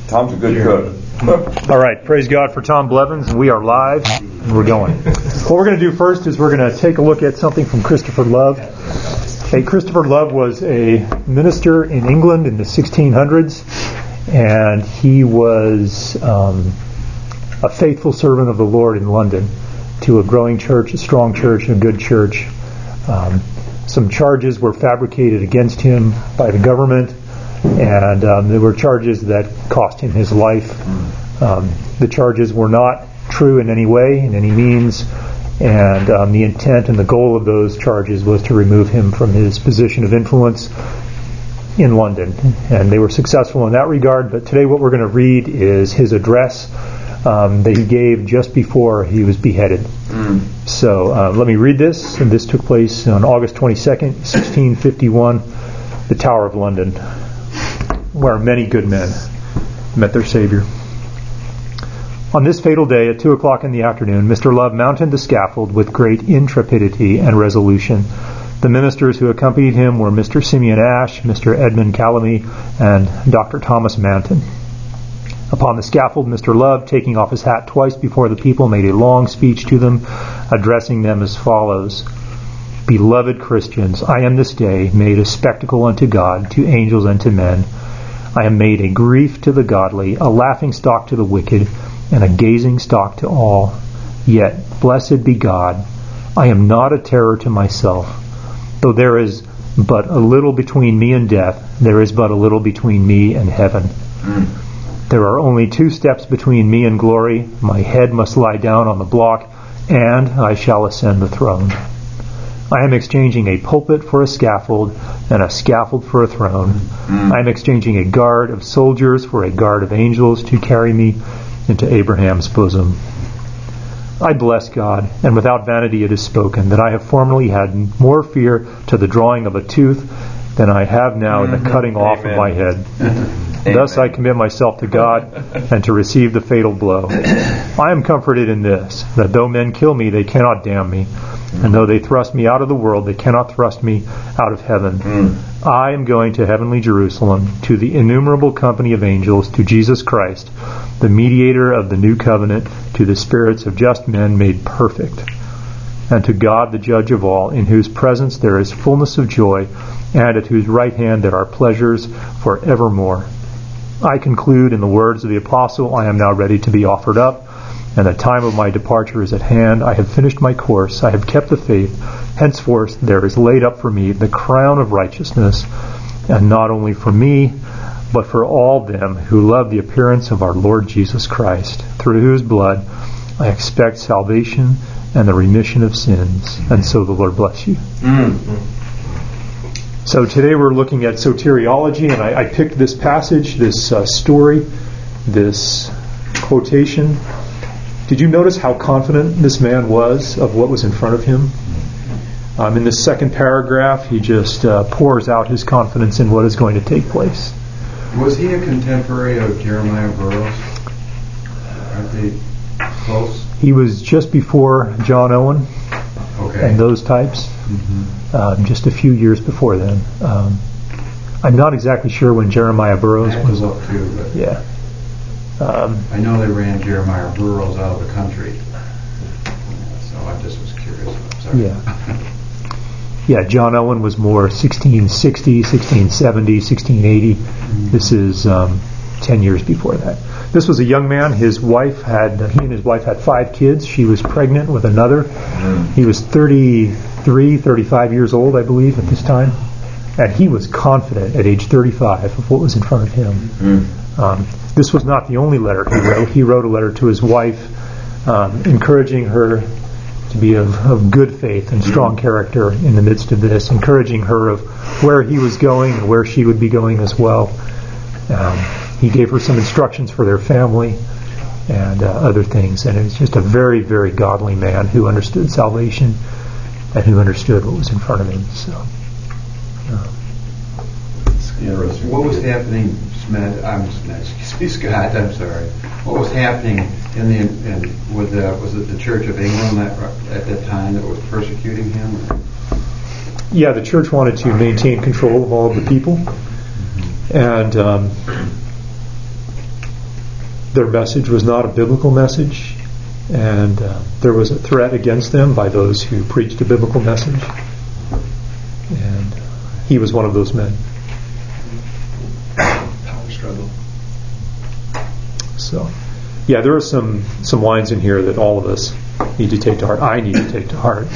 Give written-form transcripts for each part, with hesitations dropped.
Tom's a good cook. All right, praise God for Tom Blevins, and we are live, and we're going. What we're going to do first is we're going to take a look at something from Christopher Love. Okay, Christopher Love was a minister in England in the 1600s, and he was a faithful servant of the Lord in London to a growing church, a strong church, a good church. Some charges were fabricated against him by the government, and there were charges that cost him his life. The charges were not true in any way, in any means, and the intent and the goal of those charges was to remove him from his position of influence in London. And they were successful in that regard, but today what we're going to read is his address that he gave just before he was beheaded. So let me read this, and this took place on August 22nd, 1651, the Tower of London, where many good men met their Savior. On this fatal day at 2 o'clock in the afternoon, Mr. Love mounted the scaffold with great intrepidity and resolution. The ministers who accompanied him were Mr. Simeon Ash, Mr. Edmund Calamy, and Dr. Thomas Manton. Upon the scaffold, Mr. Love, taking off his hat twice before the people, made a long speech to them, addressing them as follows. Beloved Christians, I am this day made a spectacle unto God, to angels, and to men. I am made a grief to the godly, a laughing stock to the wicked, and a gazing stock to all. Yet, blessed be God, I am not a terror to myself. Though there is but a little between me and death, there is but a little between me and heaven. There are only 2 steps between me and glory. My head must lie down on the block, and I shall ascend the throne. I am exchanging a pulpit for a scaffold, and a scaffold for a throne. I am exchanging a guard of soldiers for a guard of angels to carry me into Abraham's bosom. I bless God, and without vanity it is spoken, that I have formerly had more fear to the drawing of a tooth than I have now in the cutting off of my head. Thus I commit myself to God, and to receive the fatal blow. I am comforted in this, that though men kill me, they cannot damn me, and though they thrust me out of the world, they cannot thrust me out of heaven. I am going to heavenly Jerusalem, to the innumerable company of angels, to Jesus Christ, the mediator of the new covenant, to the spirits of just men made perfect, and to God the judge of all, in whose presence there is fullness of joy, and at whose right hand there are pleasures for evermore. I conclude in the words of the apostle, I am now ready to be offered up, and the time of my departure is at hand. I have finished my course. I have kept the faith. Henceforth there is laid up for me the crown of righteousness, and not only for me, but for all them who love the appearance of our Lord Jesus Christ, through whose blood I expect salvation and the remission of sins. And so the Lord bless you. So today we're looking at soteriology, and I picked this passage, this story, this quotation. Did you notice how confident this man was of what was in front of him? In the second paragraph, he just pours out his confidence in what is going to take place. Was he a contemporary of Jeremiah Burroughs? Aren't they close? He was just before John Owen and those types. Just a few years before then. I'm not exactly sure when Jeremiah Burroughs was. Look too, but yeah. I know they ran Jeremiah Burroughs out of the country, so I just was curious. Sorry. Yeah. Yeah, John Owen was more 1660, 1670, 1680. This is 10 years before that. This was a young man. He and his wife had 5 kids. She was pregnant with another. He was 33, 35 years old, I believe, at this time. And he was confident at age 35 of what was in front of him. This was not the only letter he wrote. He wrote a letter to his wife, encouraging her to be of good faith and strong character in the midst of this, encouraging her of where he was going and where she would be going as well. He gave her some instructions for their family and other things. And it was just a very, very godly man who understood salvation and who understood what was in front of him. So, what was happening, Scott? I'm sorry. What was happening was it the Church of England at that time that was persecuting him? Or? Yeah, the church wanted to maintain control of all of the people, and their message was not a biblical message, and there was a threat against them by those who preached a biblical message. And he was one of those men. Power struggle. So, yeah, there are some lines in here that all of us need to take to heart. I need to take to heart.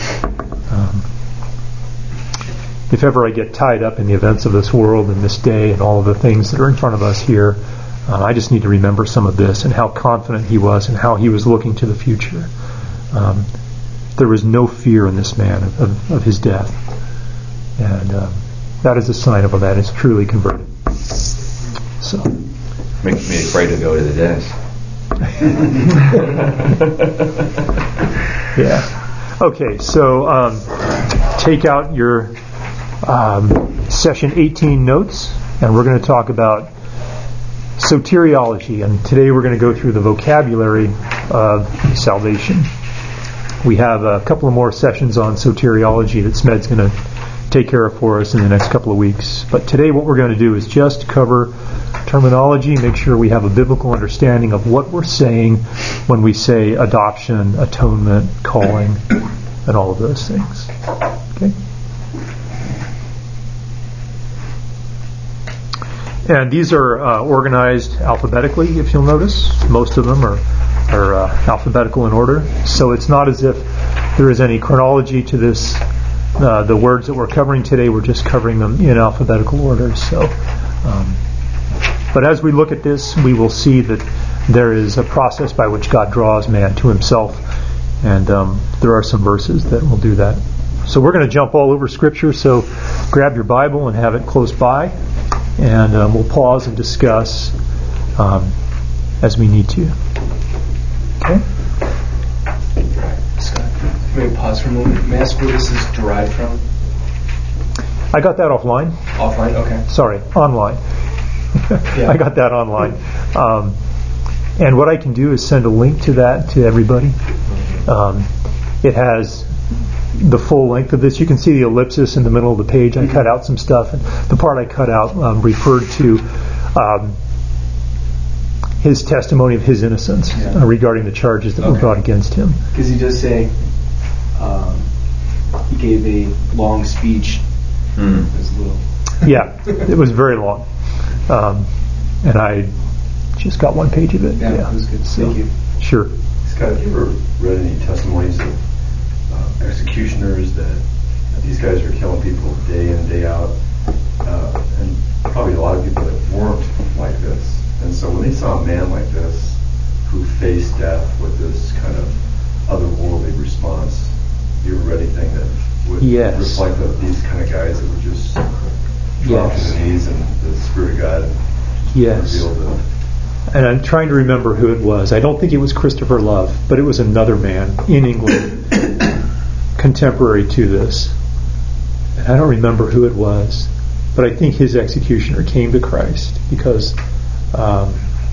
If ever I get tied up in the events of this world and this day and all of the things that are in front of us here, I just need to remember some of this and how confident he was and how he was looking to the future. There was no fear in this man of his death. And that is a sign of a man who's truly converted. So, makes me afraid to go to the desk. Yeah. Okay, so take out your session 18 notes, and we're going to talk about soteriology. And today we're going to go through the vocabulary of salvation. We have a couple of more sessions on soteriology that Smed's going to take care of for us in the next couple of weeks. But today what we're going to do is just cover terminology, make sure we have a biblical understanding of what we're saying when we say adoption, atonement, calling, and all of those things. Okay? And these are organized alphabetically, if you'll notice. Most of them are alphabetical in order. So it's not as if there is any chronology to this. The words that we're covering today, we're just covering them in alphabetical order. So, but as we look at this, we will see that there is a process by which God draws man to himself. And there are some verses that will do that. So we're going to jump all over Scripture. So grab your Bible and have it close by. And we'll pause and discuss as we need to. Okay? Scott, may we pause for a moment? May I ask where this is derived from? I got that offline. Offline? Okay. Sorry, online. Yeah. I got that online. And what I can do is send a link to that to everybody. It has the full length of this. You can see the ellipsis in the middle of the page. I cut out some stuff. And the part I cut out referred to his testimony of his innocence regarding the charges that were brought against him. Because he does say he gave a long speech. It was a little... Yeah, it was very long. And I just got one page of it. Yeah, it was good. So, thank you. Sure. Scott, have you ever read any testimonies of executioners that these guys are killing people day in, day out, and probably a lot of people that weren't like this. And so when they saw a man like this who faced death with this kind of otherworldly response, you ever read anything that would reflect these kind of guys that would just drop to their knees and the Spirit of God revealed them? And I'm trying to remember who it was. I don't think it was Christopher Love, but it was another man in England contemporary to this. And I don't remember who it was, but I think his executioner came to Christ because of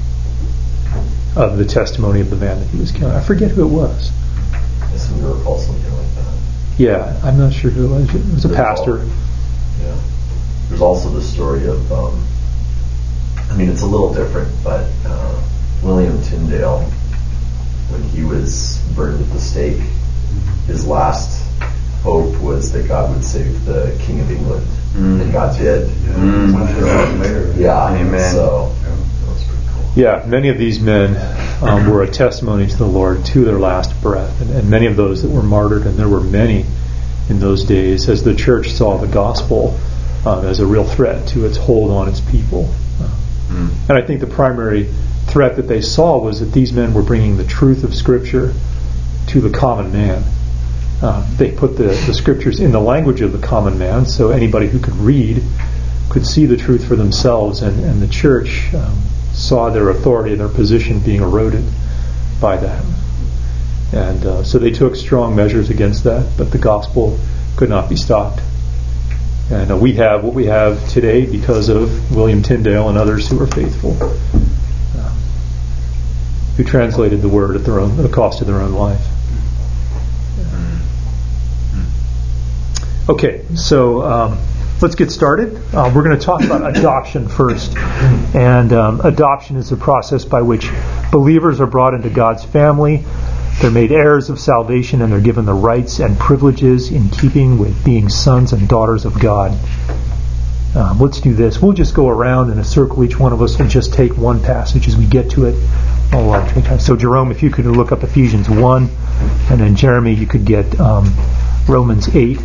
the testimony of the man that he was killing. I forget who it was. I seem to recall something like that. Yeah, I'm not sure who it was. It was a pastor. Yeah. There's also the story of, it's a little different, but William Tyndale, when he was burned at the stake, his last hope was that God would save the King of England, and God did. Yeah, amen. So that was pretty cool. Yeah, many of these men were a testimony to the Lord to their last breath, and many of those that were martyred, and there were many in those days, as the church saw the gospel as a real threat to its hold on its people. And I think the primary threat that they saw was that these men were bringing the truth of Scripture to the common man. They put the Scriptures in the language of the common man, so anybody who could read could see the truth for themselves, and the church saw their authority and their position being eroded by that. And so they took strong measures against that, but the gospel could not be stopped. And we have what we have today because of William Tyndale and others who were faithful, who translated the word at the cost of their own life. Okay, so let's get started. We're going to talk about adoption first. And adoption is the process by which believers are brought into God's family. They're made heirs of salvation, and they're given the rights and privileges in keeping with being sons and daughters of God. Let's do this. We'll just go around in a circle. Each one of us will just take one passage as we get to it. So Jerome, if you could look up Ephesians 1, and then Jeremy, you could get Romans 8.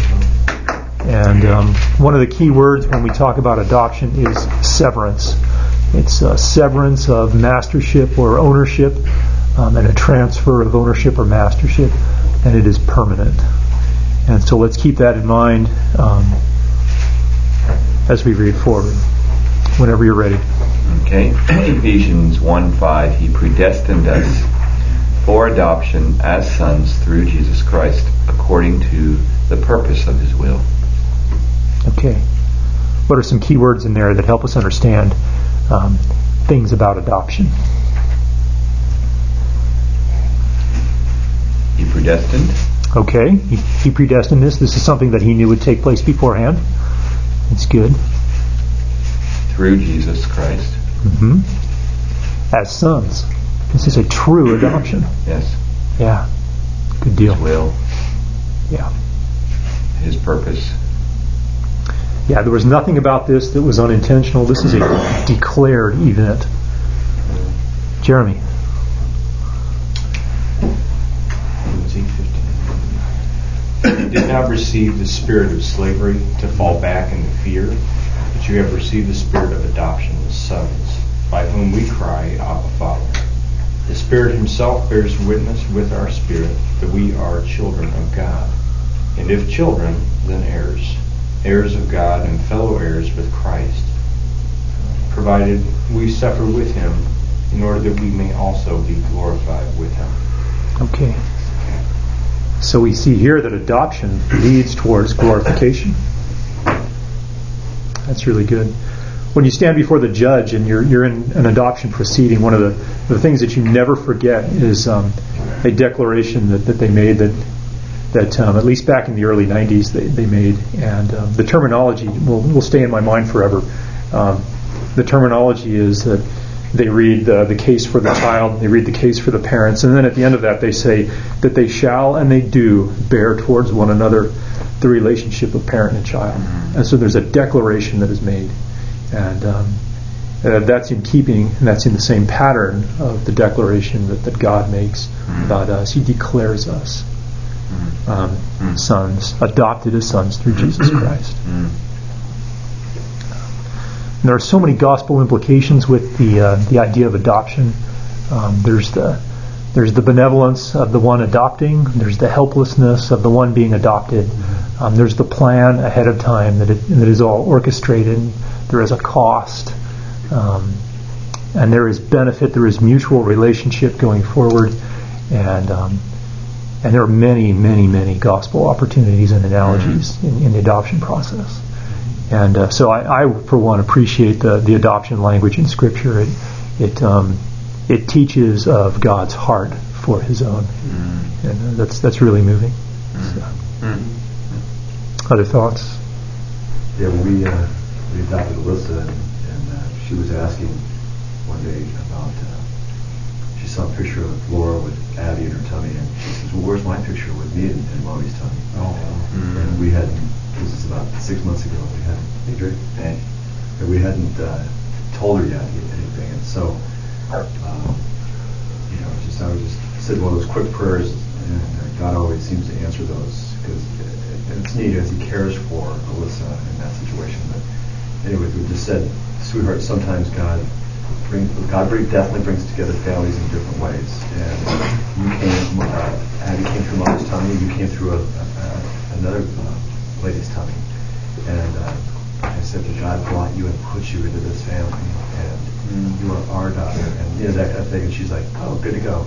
And one of the key words when we talk about adoption is severance. It's a severance of mastership or ownership, and a transfer of ownership or mastership, and it is permanent. And so let's keep that in mind as we read forward. Whenever you're ready. Okay. Ephesians 1:5. He predestined us for adoption as sons through Jesus Christ, according to the purpose of His will. Okay. What are some key words in there that help us understand things about adoption? He predestined. Okay. He predestined this. This is something that He knew would take place beforehand. It's good. Through Jesus Christ. Mm-hmm. As sons. This is a true adoption. Yes. Yeah. Good deal. His will. Yeah. His purpose. Yeah, there was nothing about this that was unintentional. This is a declared event. Jeremy. Romans 8:15. You did not receive the spirit of slavery to fall back into fear, but you have received the spirit of adoption as sons, by whom we cry, Abba, Father. The Spirit Himself bears witness with our spirit that we are children of God. And if children, then heirs, heirs of God and fellow heirs with Christ, provided we suffer with Him, in order that we may also be glorified with Him. Okay. So we see here that adoption leads towards glorification. That's really good. When you stand before the judge and you're in an adoption proceeding, one of the things that you never forget is a declaration that they made that at least back in the early 90s they made. And the terminology will stay in my mind forever. The terminology is that they read the case for the child, they read the case for the parents, and then at the end of that they say that they shall and they do bear towards one another the relationship of parent and child. And so there's a declaration that is made. And that's in keeping, and that's in the same pattern of the declaration that God makes about us. He declares us sons, adopted as sons through Jesus Christ. And there are so many gospel implications with the idea of adoption. There's the benevolence of the one adopting. There's the helplessness of the one being adopted. There's the plan ahead of time that is all orchestrated. There is a cost, and there is benefit. There is mutual relationship going forward, and there are many, many, many gospel opportunities and analogies in the adoption process. And so I for one appreciate the adoption language in Scripture. It teaches of God's heart for His own, and that's really moving. So. Other thoughts? Yeah, we adopted Alyssa, and she was asking one day about, she saw a picture of Laura with Abby in her tummy, and she says, well, where's my picture with me in Mommy's tummy? And we hadn't, this is about 6 months ago, and we hadn't told her yet anything, and so, I was just said one of those quick prayers, and God always seems to answer those, because it's neat as He cares for Alyssa in that situation. But anyway, we just said, sweetheart, sometimes God definitely brings together families in different ways. And you came, Abby came through Mom's tummy, you came through another lady's tummy. And I said that God brought you and put you into this family, and you are our daughter, and that kind of thing. And she's like, oh, good to go.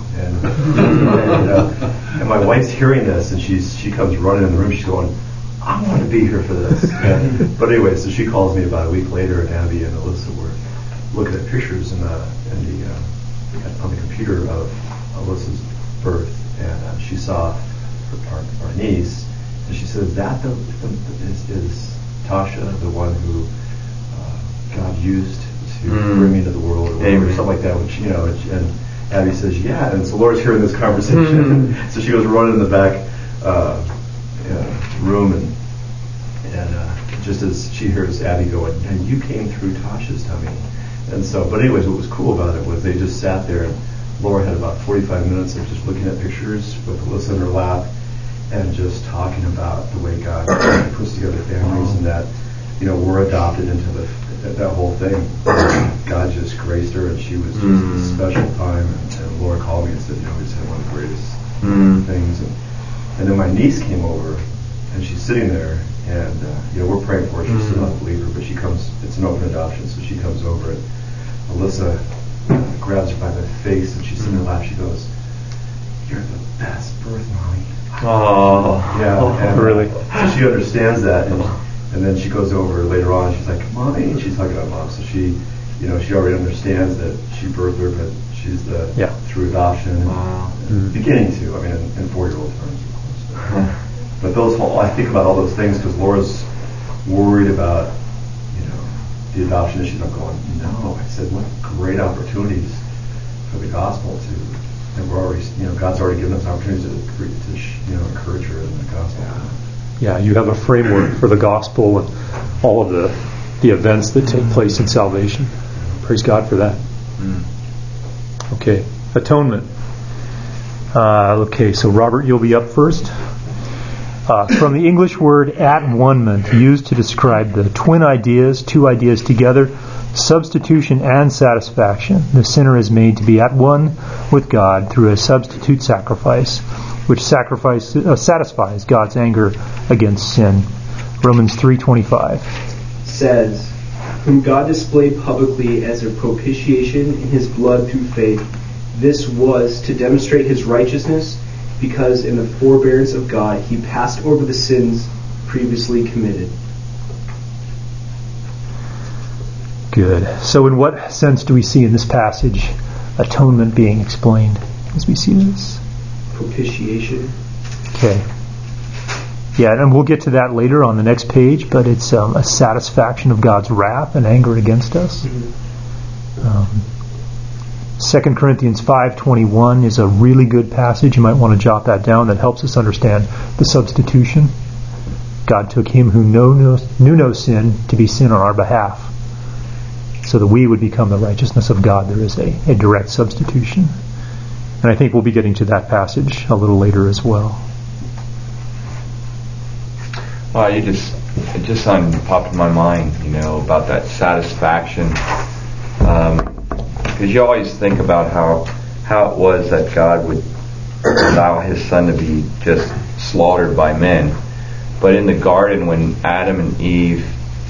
And my wife's hearing this, and she comes running in the room. She's going, I want to be here for this. But anyway, so she calls me about a week later, and Abby and Alyssa were looking at pictures on the computer of Alyssa's birth, and she saw our niece, and she said, "Is that is Tasha, the one who God used to bring me into the world, or whatever, something like that. Which, you know, and Abby says, yeah. And so Laura's hearing this conversation, so she goes running in the back room, and just as she hears Abby going, and you came through Tasha's tummy. And so, but anyways, what was cool about it was they just sat there, and Laura had about 45 minutes of just looking at pictures with Alyssa in her lap, and just talking about the way God puts together families, and that, you know, we're adopted into that whole thing. God just graced her, and she was just a special time. And Laura called me and said, you know, we just had one of the greatest things. And then my niece came over, and she's sitting there, and you know, we're praying for her. She's still not a believer, but she comes. It's an open adoption, so she comes over, and Alyssa grabs her by the face, and she's sitting in her lap. She goes, "You're the best birth, Mommy." Oh, yeah, and, really? So she understands that, and then she goes over later on. She's like, "Mommy," and she's hugging her mom. So she, you know, she already understands that she birthed her, but she's through adoption, and beginning to. I mean, in 4-year-old terms, of course. But I think about all those things because Laura's worried about, you know, the adoption issues. I'm going, no. I said, what great opportunities for the gospel and we're already, you know, God's already given us opportunities to you know, encourage her in the gospel. Yeah, you have a framework for the gospel and all of the events that take place in salvation. Praise God for that. Okay, atonement. Okay, so Robert, you'll be up first. From the English word at-one-ment, used to describe the twin ideas, two ideas together, substitution and satisfaction. The sinner is made to be at one with God through a substitute sacrifice, which satisfies God's anger against sin. Romans 3:25 says, whom God displayed publicly as a propitiation in his blood through faith. This was to demonstrate his righteousness, because in the forbearance of God he passed over the sins previously committed. Good. So in what sense do we see in this passage atonement being explained as we see this? Propitiation. Okay. Yeah, and we'll get to that later on the next page, but it's a satisfaction of God's wrath and anger against us. 2 Corinthians 5:21 is a really good passage. You might want to jot that down. That helps us understand the substitution. God took him who knew no sin to be sin on our behalf, so that we would become the righteousness of God. There is a direct substitution. And I think we'll be getting to that passage a little later as well. Well, it just popped in my mind, you know, about that satisfaction. Because you always think about how it was that God would allow his son to be just slaughtered by men. But in the garden, when Adam and Eve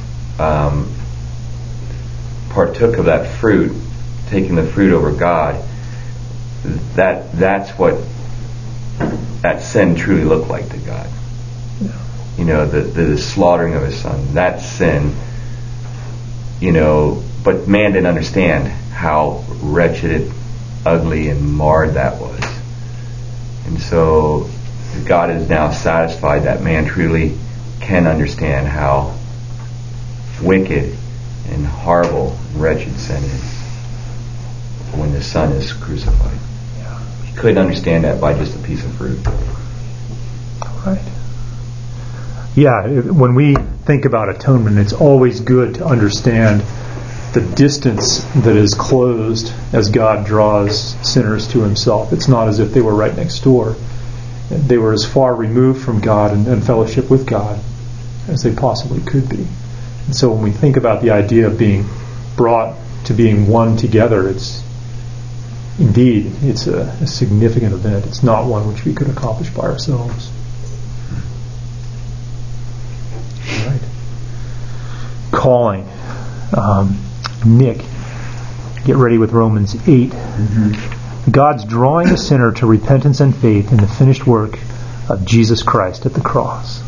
partook of that fruit, taking the fruit over God, that's what that sin truly looked like to God. Yeah. You know, the slaughtering of his son, that sin, you know, but man didn't understand how wretched, ugly, and marred that was. And so God is now satisfied that man truly can understand how wicked and horrible and wretched sin is when the Son is crucified. Yeah. He couldn't understand that by just a piece of fruit. Right. Yeah, when we think about atonement, it's always good to understand the distance that is closed as God draws sinners to himself. It's not as if they were right next door. They were as far removed from God and fellowship with God as they possibly could be. And so when we think about the idea of being brought to being one together, it's a significant event. It's not one which we could accomplish by ourselves. All right. Calling. Nick, get ready with Romans 8. God's drawing a sinner to repentance and faith in the finished work of Jesus Christ at the cross.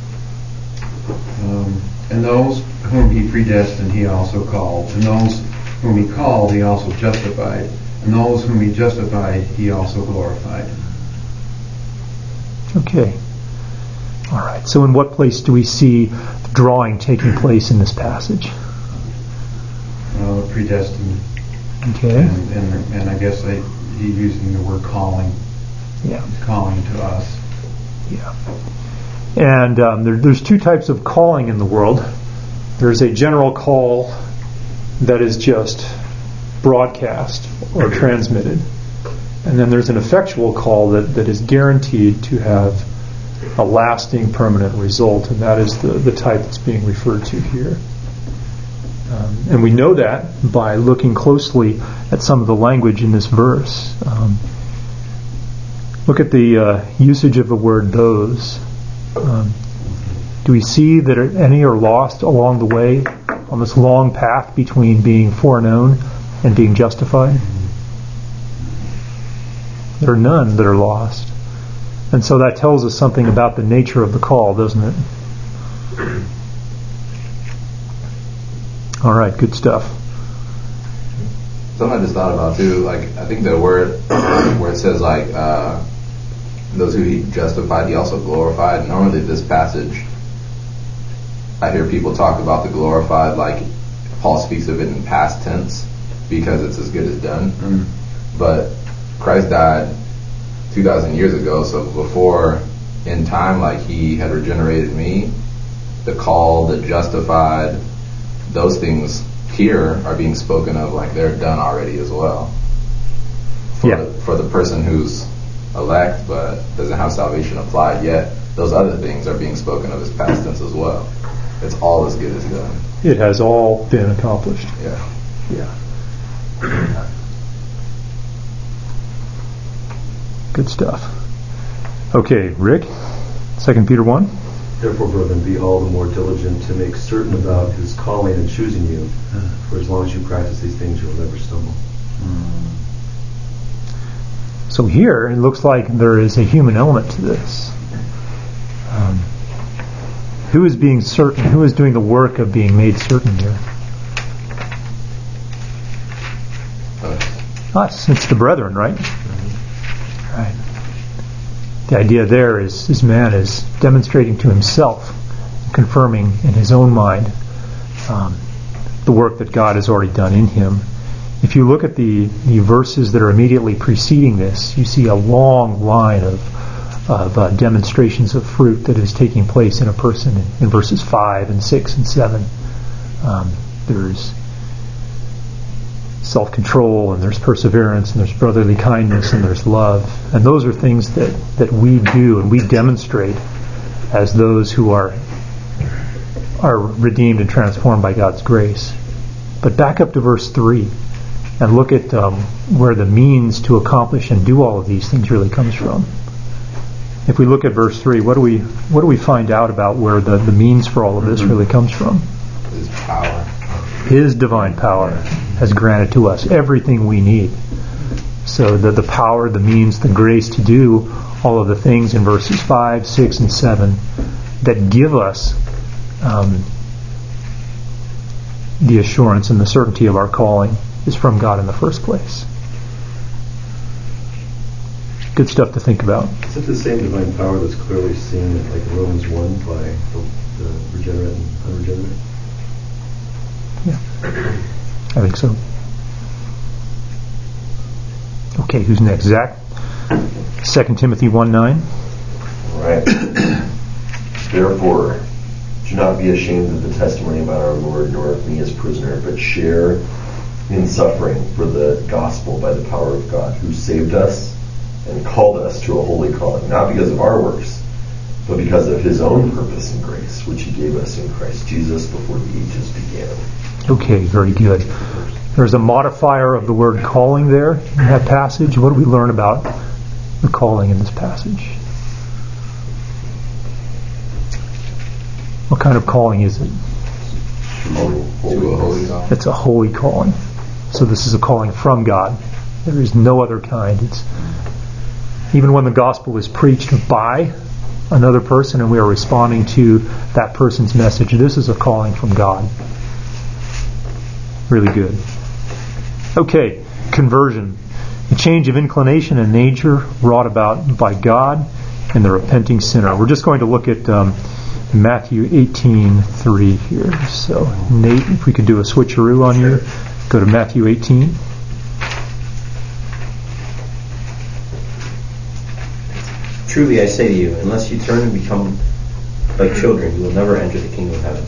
And those whom he predestined, he also called. And those whom he called, he also justified. And those whom he justified, he also glorified. Okay. All right. So in what place do we see drawing taking place in this passage? Predestined. Okay. And I guess he's using the word calling. Yeah. He's calling to us. Yeah. And there's two types of calling in the world. There's a general call that is just broadcast or transmitted. And then there's an effectual call that is guaranteed to have a lasting, permanent result, and that is the type that's being referred to here. And we know that by looking closely at some of the language in this verse. Look at the usage of the word those. Do we see that any are lost along the way on this long path between being foreknown and being justified? There are none that are lost. And so that tells us something about the nature of the call, doesn't it? All right, good stuff. Something I just thought about too, like I think the word where it says like those who he justified, he also glorified. Normally this passage, I hear people talk about the glorified like Paul speaks of it in past tense because it's as good as done. But Christ died 2,000 years ago, so before in time, like he had regenerated me, the call, the justified, those things here are being spoken of like they're done already as well. For the person who's elect but doesn't have salvation applied yet, those other things are being spoken of as past tense as well. It's all as good as done. It has all been accomplished. Yeah. Good stuff. Okay, Rick, 2 Peter 1. Therefore, brethren, be all the more diligent to make certain about his calling and choosing you. For as long as you practice these things, you will never stumble. So here, it looks like there is a human element to this. Who is being certain? Who is doing the work of being made certain here? Us. It's the brethren, right? Right. The idea there is man is demonstrating to himself, confirming in his own mind the work that God has already done in him. If you look at the verses that are immediately preceding this, you see a long line of demonstrations of fruit that is taking place in a person in verses 5 and 6 and 7. There's self-control, and there's perseverance, and there's brotherly kindness, and there's love. And those are things that we do and we demonstrate as those who are redeemed and transformed by God's grace. But back up to verse 3 and look at where the means to accomplish and do all of these things really comes from. If we look at verse 3, what do we find out about where the means for all of this really comes from? His power. His divine power has granted to us everything we need. So the power, the means, the grace to do all of the things in verses 5, 6, and 7 that give us the assurance and the certainty of our calling is from God in the first place. Good stuff to think about. Is it the same divine power that's clearly seen like in Romans 1 by the regenerate and unregenerate? Yeah, I think so. Okay, who's next? Zach? 2 Timothy 1:9. All right. Therefore, do not be ashamed of the testimony about our Lord, nor of me as prisoner, but share in suffering for the gospel by the power of God, who saved us and called us to a holy calling, not because of our works, but because of his own purpose and grace, which he gave us in Christ Jesus before the ages began. Okay, very good. There's a modifier of the word calling there in that passage. What do we learn about the calling in this passage? What kind of calling is it? It's a holy calling. So this is a calling from God. There is no other kind. It's even when the gospel is preached by another person and we are responding to that person's message, this is a calling from God. Really good. Okay, conversion. A change of inclination and nature wrought about by God and the repenting sinner. We're just going to look at Matthew 18:3 here. So, Nate, if we could do a switcheroo on you, go to Matthew 18. Truly I say to you, unless you turn and become like children, you will never enter the kingdom of heaven.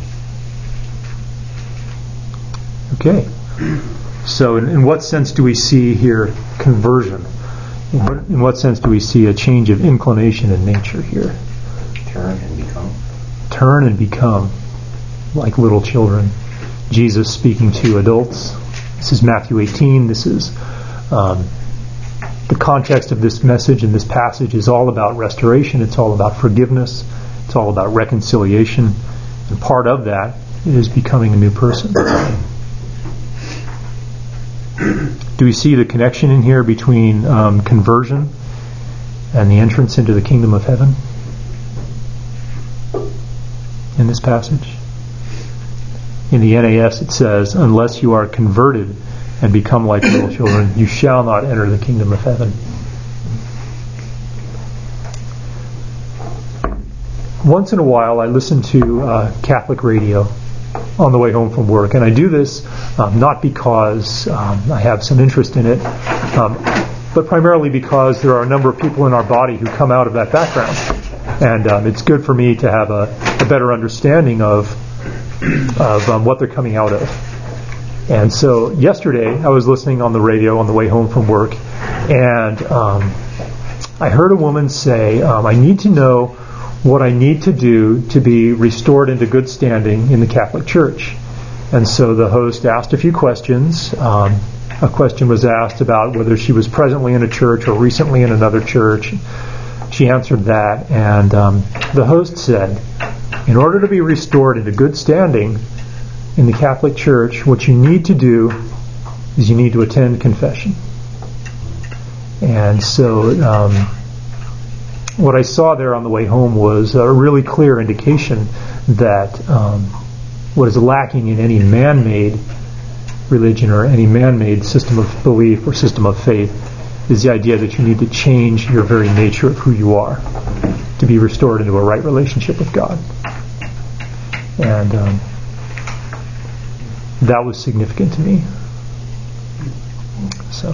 Okay. So in what sense do we see here conversion? In what sense do we see a change of inclination in nature here? Turn and become. Turn and become like little children. Jesus speaking to adults. This is Matthew 18. This is the context of this message and this passage is all about restoration. It's all about forgiveness. It's all about reconciliation. And part of that is becoming a new person. Do we see the connection in here between conversion and the entrance into the kingdom of heaven in this passage? In the NAS it says, unless you are converted and become like little children, you shall not enter the kingdom of heaven. Once in a while I listen to Catholic radio on the way home from work, and I do this not because I have some interest in it, but primarily because there are a number of people in our body who come out of that background, and it's good for me to have a better understanding of what they're coming out of. And so yesterday I was listening on the radio on the way home from work, and I heard a woman say, I need to know what I need to do to be restored into good standing in the Catholic Church. And so the host asked a few questions. A question was asked about whether she was presently in a church or recently in another church. She answered that, and the host said, in order to be restored into good standing in the Catholic Church, what you need to do is you need to attend confession. And so what I saw there on the way home was a really clear indication that what is lacking in any man-made religion or any man-made system of belief or system of faith is the idea that you need to change your very nature of who you are to be restored into a right relationship with God. And that was significant to me. So.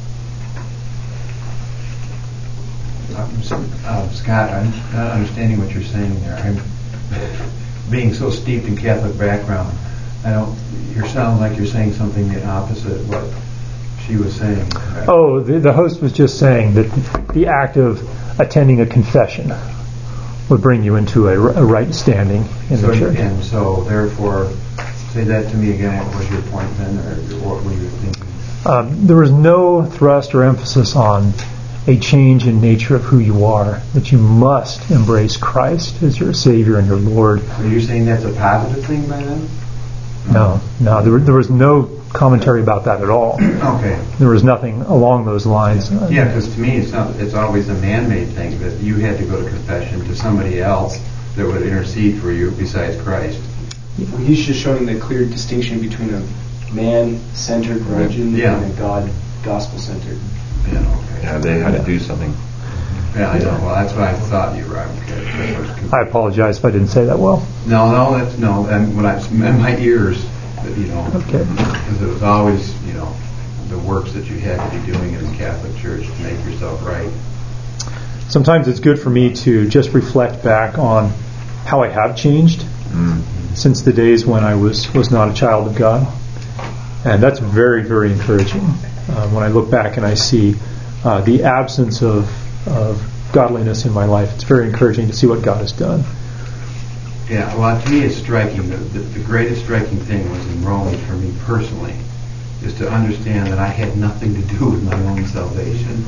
Scott, I'm not understanding what you're saying there. I'm being so steeped in Catholic background. You sound like you're saying something the opposite of what she was saying. Oh, the host was just saying that the act of attending a confession would bring you into a right standing in the church. And so, therefore, say that to me again. What was your point then, or what were you thinking? There was no thrust or emphasis on a change in nature of who you are, that you must embrace Christ as your Savior and your Lord. Are you saying that's a positive thing by then? No, there was no commentary about that at all. Okay. There was nothing along those lines. Yeah, because to me it's always a man-made thing that you had to go to confession to somebody else that would intercede for you besides Christ. He's just showing the clear distinction between a man-centered religion and a gospel-centered. Yeah, okay. Yeah, they had to do something. Yeah, I know. Well, that's what I thought you were. Okay. I apologize if I didn't say that well. No. And when I in my ears, Okay. Because it was always, the works that you had to be doing in the Catholic Church to make yourself right. Sometimes it's good for me to just reflect back on how I have changed since the days when I was not a child of God, and that's very, very encouraging. When I look back and I see the absence of godliness in my life, it's very encouraging to see what God has done. Yeah, well, to me it's striking. The greatest striking thing was in Romans for me personally, is to understand that I had nothing to do with my own salvation.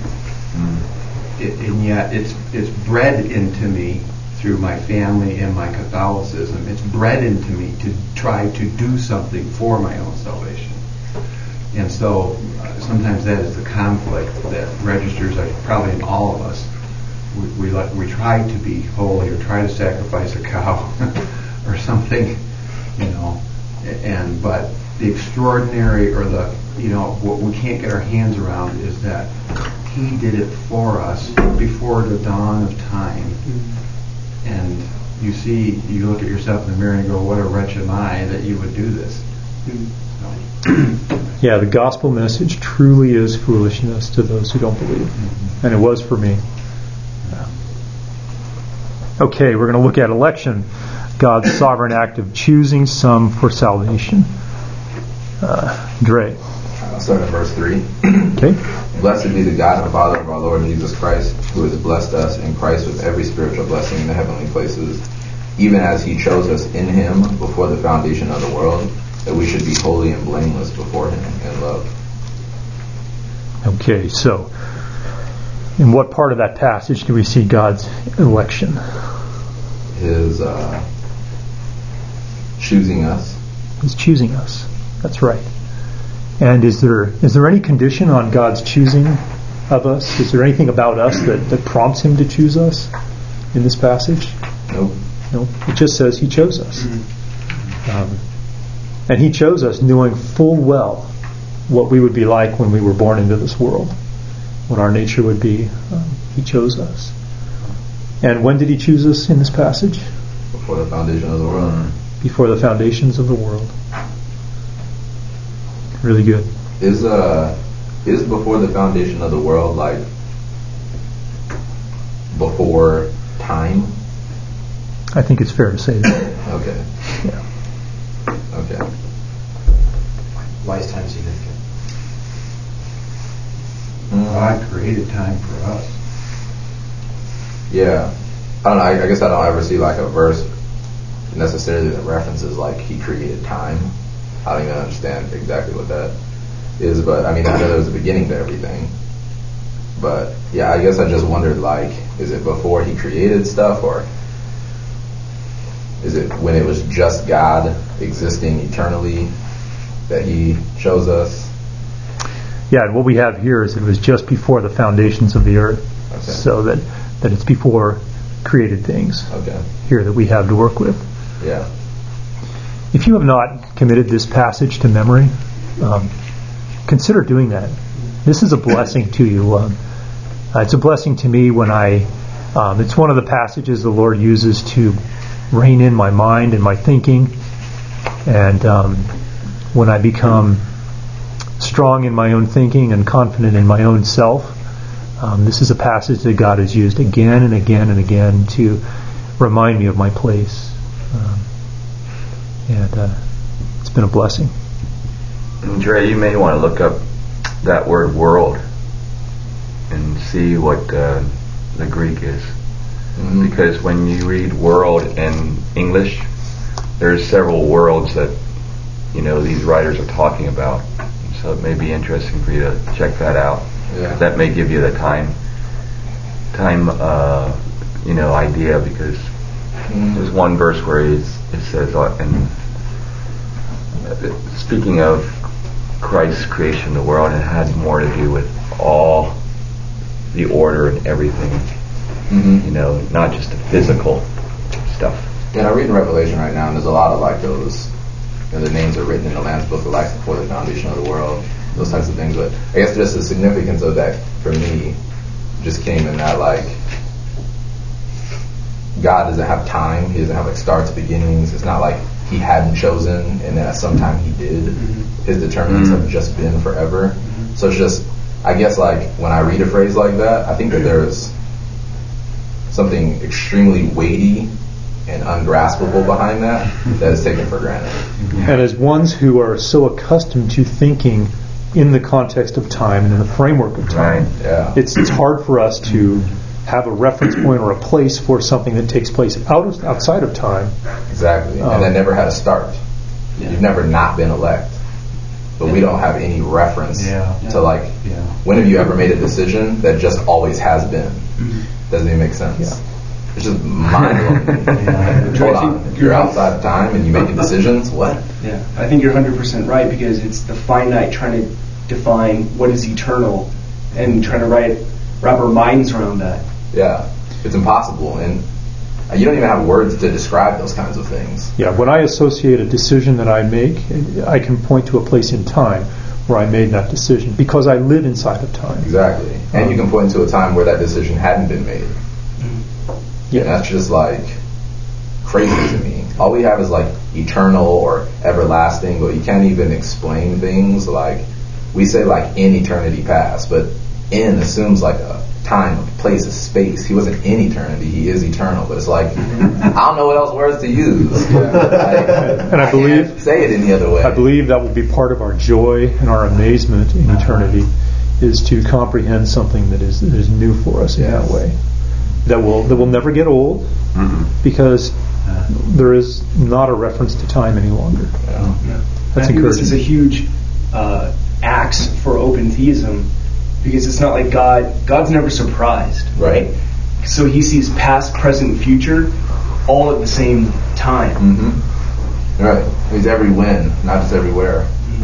And yet it's bred into me through my family and my Catholicism. It's bred into me to try to do something for my own salvation. And so sometimes that is the conflict that registers, probably in all of us. We try to be holy or try to sacrifice a cow or something, but the extraordinary or what we can't get our hands around is that He did it for us before the dawn of time. And you look at yourself in the mirror and go, what a wretch am I that you would do this. Yeah, the gospel message truly is foolishness to those who don't believe. And it was for me. Okay, we're going to look at election. God's sovereign act of choosing some for salvation. Dre. I'll start at verse 3. Okay. Blessed be the God and Father of our Lord Jesus Christ, who has blessed us in Christ with every spiritual blessing in the heavenly places, even as he chose us in him before the foundation of the world, that we should be holy and blameless before him in love. Okay, so in what part of that passage do we see God's election? His choosing us. He's choosing us. That's right. And is there any condition on God's choosing of us? Is there anything about us that prompts him to choose us in this passage? Nope. No. It just says he chose us. And he chose us knowing full well what we would be like when we were born into this world, what our nature would be. He chose us. And when did he choose us in this passage? Before the foundation of the world. Before the foundations of the world. Really good. Is before the foundation of the world like before time? I think it's fair to say that. Okay. Yeah. Okay. Why is time significant? God created time for us. Yeah. I don't know. I guess I don't ever see like a verse necessarily that references like he created time. I don't even understand exactly what that is, but I mean, I know there's a beginning to everything. But yeah, I guess I just wondered, like, is it before he created stuff, or is it when it was just God existing eternally that he chose us? Yeah, and what we have here is it was just before the foundations of the earth. Okay. So that it's before created things. Okay. Here that we have to work with. Yeah. If you have not committed this passage to memory, consider doing that. This is a blessing to you. It's a blessing to me when it's one of the passages the Lord uses to rein in my mind and my thinking. And when I become strong in my own thinking and confident in my own self, this is a passage that God has used again and again and again to remind me of my place. And it's been a blessing. Dre, you may want to look up that word world and see what the Greek is. Mm-hmm. Because when you read world in English, there's several worlds that these writers are talking about. So it may be interesting for you to check that out. Yeah. That may give you the time idea, because there's one verse where it says, and speaking of Christ's creation of the world, it had more to do with all the order and everything, not just the physical stuff. Yeah, I read in Revelation right now, and there's a lot of like those, the names are written in the Lamb's Book of Life before the foundation of the world, those types of things. But I guess just the significance of that for me just came in that, like, God doesn't have time. He doesn't have like starts, beginnings. It's not like he hadn't chosen and then at some time he did. His determinants have just been forever. So it's just, I guess, like when I read a phrase like that, I think that there's something extremely weighty and ungraspable behind that is taken for granted. And as ones who are so accustomed to thinking in the context of time and in the framework of time, right. Yeah. It's hard for us to have a reference point or a place for something that takes place outside of time. Exactly. And that never had a start. Yeah. You've never not been elect. But we don't have any reference to like, when have you ever made a decision that just always has been? Doesn't even make sense. Yeah. It's just mind-blowing. Hold on. You're outside of time and you making decisions? What? Yeah. I think you're 100% right, because it's the finite trying to define what is eternal and trying to wrap our minds around that. Yeah. It's impossible. And you don't even have words to describe those kinds of things. Yeah. When I associate a decision that I make, I can point to a place in time. where I made that decision, because I live inside of time. Exactly. And you can point to a time where that decision hadn't been made. Yeah. And that's just like crazy to me. All we have is like eternal or everlasting, but you can't even explain things like, we say like in eternity past, but in assumes like a time, a place, a space. He wasn't in eternity, he is eternal, but it's like, I don't know what else words to use. And I believe, can't say it any other way. I believe that will be part of our joy and our amazement in eternity, is to comprehend something that is new for us in that way. That will never get old, because there is not a reference to time any longer. That's encouraging. This is a huge axe for open theism, because it's not like God's never surprised, right? So he sees past, present, future all at the same time. Right. He's every when, not just everywhere.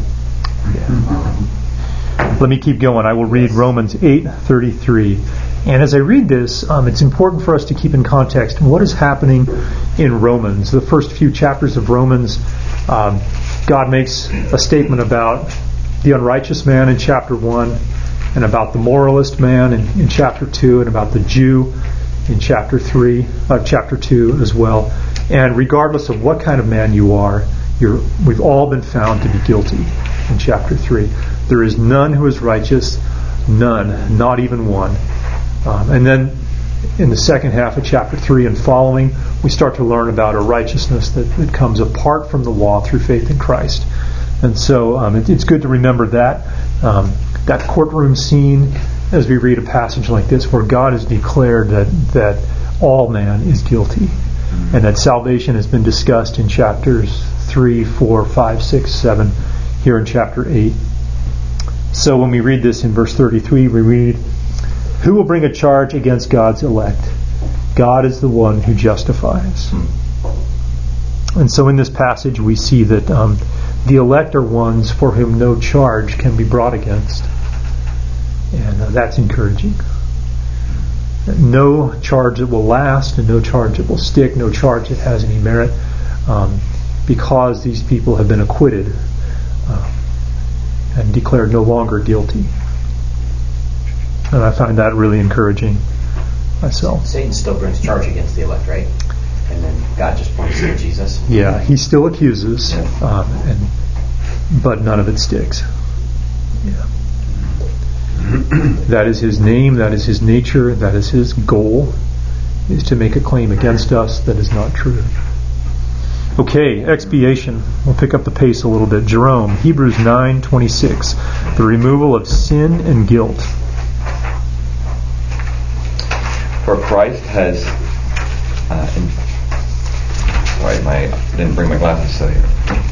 Let me keep going. I will read Romans 8:33. And as I read this, it's important for us to keep in context what is happening in Romans. The first few chapters of Romans, God makes a statement about the unrighteous man in chapter 1, and about the moralist man in chapter 2, and about the Jew in chapter 2 as well. And regardless of what kind of man you are, we've all been found to be guilty in chapter 3. There is none who is righteous, none, not even one. And then in the second half of chapter 3 and following, we start to learn about a righteousness that comes apart from the law through faith in Christ. And so it's good to remember that courtroom scene as we read a passage like this, where God has declared that all man is guilty, and that salvation has been discussed in chapters 3, 4, 5, 6, 7, here in chapter 8. So when we read this in verse 33, we read, "Who will bring a charge against God's elect? God is the one who justifies." And so in this passage we see that the elect are ones for whom no charge can be brought against. And that's encouraging. No charge that will last, and no charge that will stick, no charge that has any merit, because these people have been acquitted and declared no longer guilty. And I find that really encouraging myself. Satan still brings charge against the elect, right? And then God just points to Jesus. Yeah, he still accuses, but none of it sticks. Yeah. That is his name, that is his nature, that is his goal, is to make a claim against us that is not true. Okay, expiation. We'll pick up the pace a little bit. Jerome, Hebrews 9:26, the removal of sin and guilt. For Christ has... I didn't bring my glasses, so here.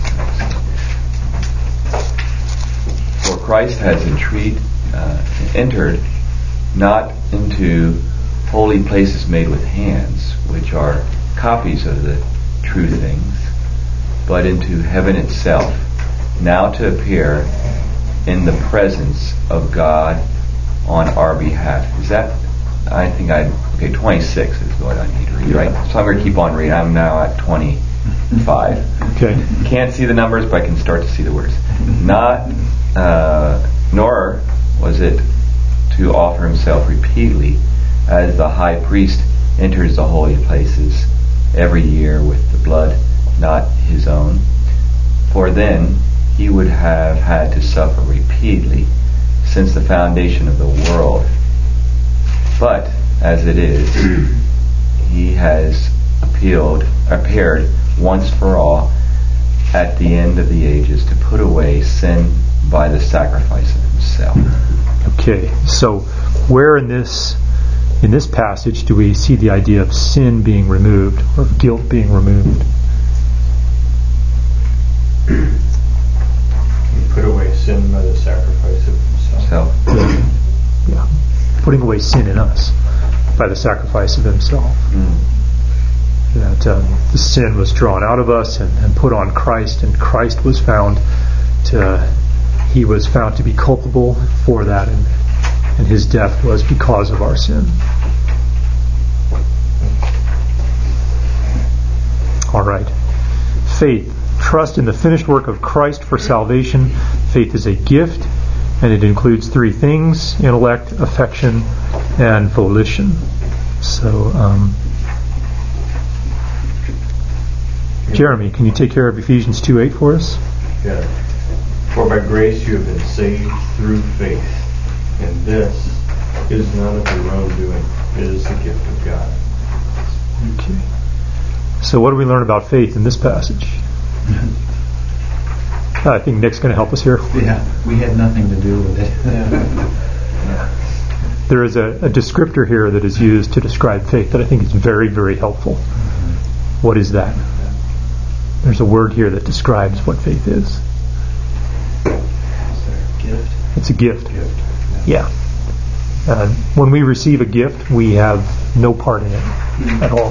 For Christ has entered not into holy places made with hands, which are copies of the true things, but into heaven itself, now to appear in the presence of God on our behalf. Is that, 26 is what I need to read, right? So I'm going to keep on reading. I'm now at 25. Okay. Can't see the numbers, but I can start to see the words. Nor was it to offer himself repeatedly, as the high priest enters the holy places every year with the blood not his own, for then he would have had to suffer repeatedly since the foundation of the world. But as it is, he has appeared once for all at the end of the ages to put away sin by the sacrifice of himself. Okay, so where in this passage do we see the idea of sin being removed, or of guilt being removed? He put away sin by the sacrifice of himself. Yeah, putting away sin in us by the sacrifice of himself. That the sin was drawn out of us and put on Christ, and Christ was found to be culpable for that, and his death was because of our sin. All right. Faith. Trust in the finished work of Christ for salvation. Faith is a gift, and it includes three things: intellect, affection, and volition. So, Jeremy, can you take care of Ephesians 2:8 for us? Yeah. For by grace you have been saved through faith, and this is none of your own doing. It is the gift of God. Okay. So what do we learn about faith in this passage? I think Nick's going to help us here. Yeah, we had nothing to do with it. There is a descriptor here that is used to describe faith that I think is very, very helpful. What is that? There's a word here that describes what faith is. Gift. It's a gift. Yeah. When we receive a gift, we have no part in it at all.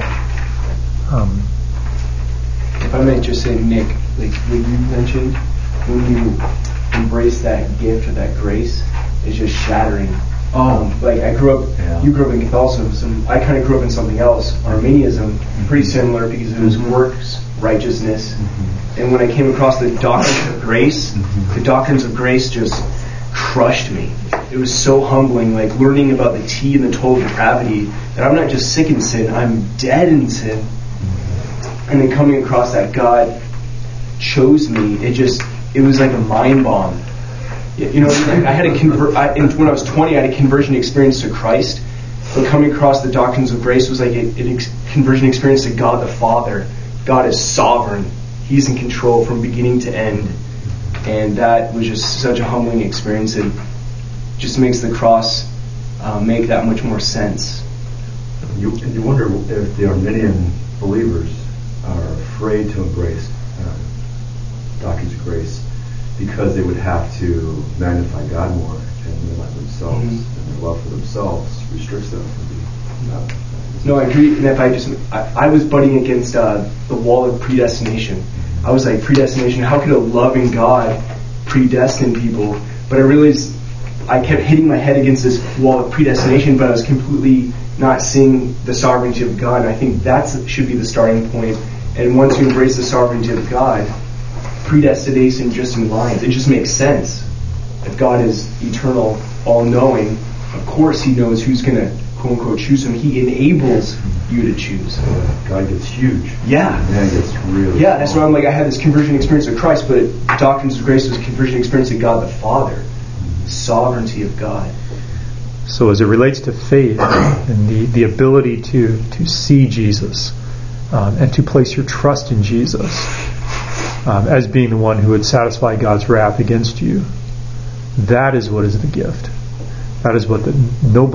If I may just say, Nick, like what you mentioned, when you embrace that gift or that grace, it's just shattering. Like I grew up, you grew up in Catholicism. I kind of grew up in something else, Arminianism, pretty similar because it was works, righteousness. And when I came across the doctrines of grace, the doctrines of grace just crushed me. It was so humbling, like learning about the T and the total depravity, that I'm not just sick in sin, I'm dead in sin. And then coming across that God chose me, it was like a mind bomb. You know, I had when I was 20, I had a conversion experience to Christ. But coming across the doctrines of grace was like a conversion experience to God the Father. God is sovereign. He's in control from beginning to end. And that was just such a humbling experience. It just makes the cross make that much more sense. You wonder if the Arminian believers are afraid to embrace doctrines of grace because they would have to magnify God more and let themselves and their love for themselves restricts them from being. No, I agree. And if I was butting against the wall of predestination. I was like, predestination, how could a loving God predestine people? But I realized I kept hitting my head against this wall of predestination, but I was completely not seeing the sovereignty of God. And I think that should be the starting point. And once you embrace the sovereignty of God, predestination just aligns. It just makes sense. If God is eternal, all-knowing, of course He knows who's going to, quote-unquote, choose Him. He enables you to choose. God gets huge. Yeah. Man gets really Yeah, that's why I'm like, I had this conversion experience of Christ, but doctrines of grace was a conversion experience of God the Father. Sovereignty of God. So as it relates to faith and the ability to see Jesus and to place your trust in Jesus as being the one who would satisfy God's wrath against you, that is what is the gift. That is what no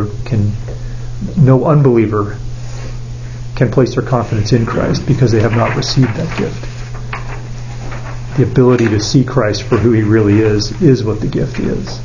unbeliever can place their confidence in Christ because they have not received that gift. The ability to see Christ for who He really is what the gift is.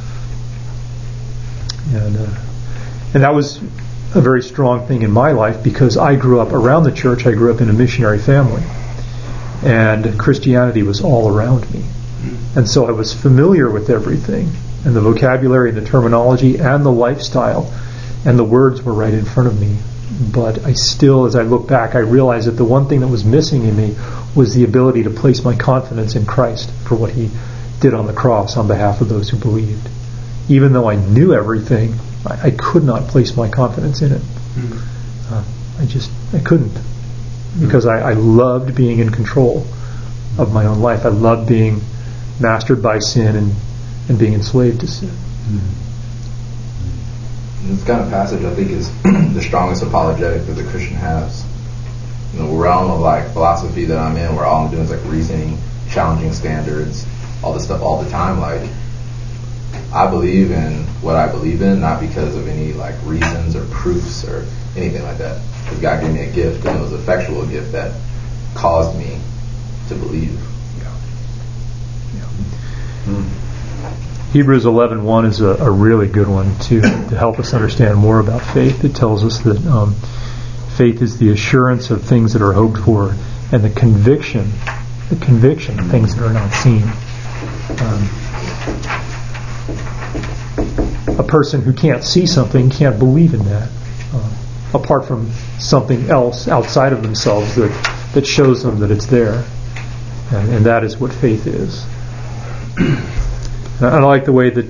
And that was a very strong thing in my life because I grew up around the church. I grew up in a missionary family. And Christianity was all around me. And so I was familiar with everything. And the vocabulary and the terminology and the lifestyle. And the words were right in front of me. But I still, as I look back, I realized that the one thing that was missing in me was the ability to place my confidence in Christ for what He did on the cross on behalf of those who believed. Even though I knew everything, I could not place my confidence in it. I couldn't. Because I loved being in control of my own life. I loved being mastered by sin and being enslaved to sin. This kind of passage, I think, is the strongest apologetic that the Christian has. In the realm of like philosophy that I'm in, where all I'm doing is like reasoning, challenging standards, all this stuff all the time. Like, I believe in what I believe in, not because of any like reasons or proofs or anything like that. Because God gave me a gift, and it was an effectual gift that caused me to believe. Hebrews 11:1 is a really good one to help us understand more about faith. It tells us that faith is the assurance of things that are hoped for and the conviction of things that are not seen. A person who can't see something can't believe in that, apart from something else outside of themselves that shows them that it's there. And that is what faith is. And I like the way that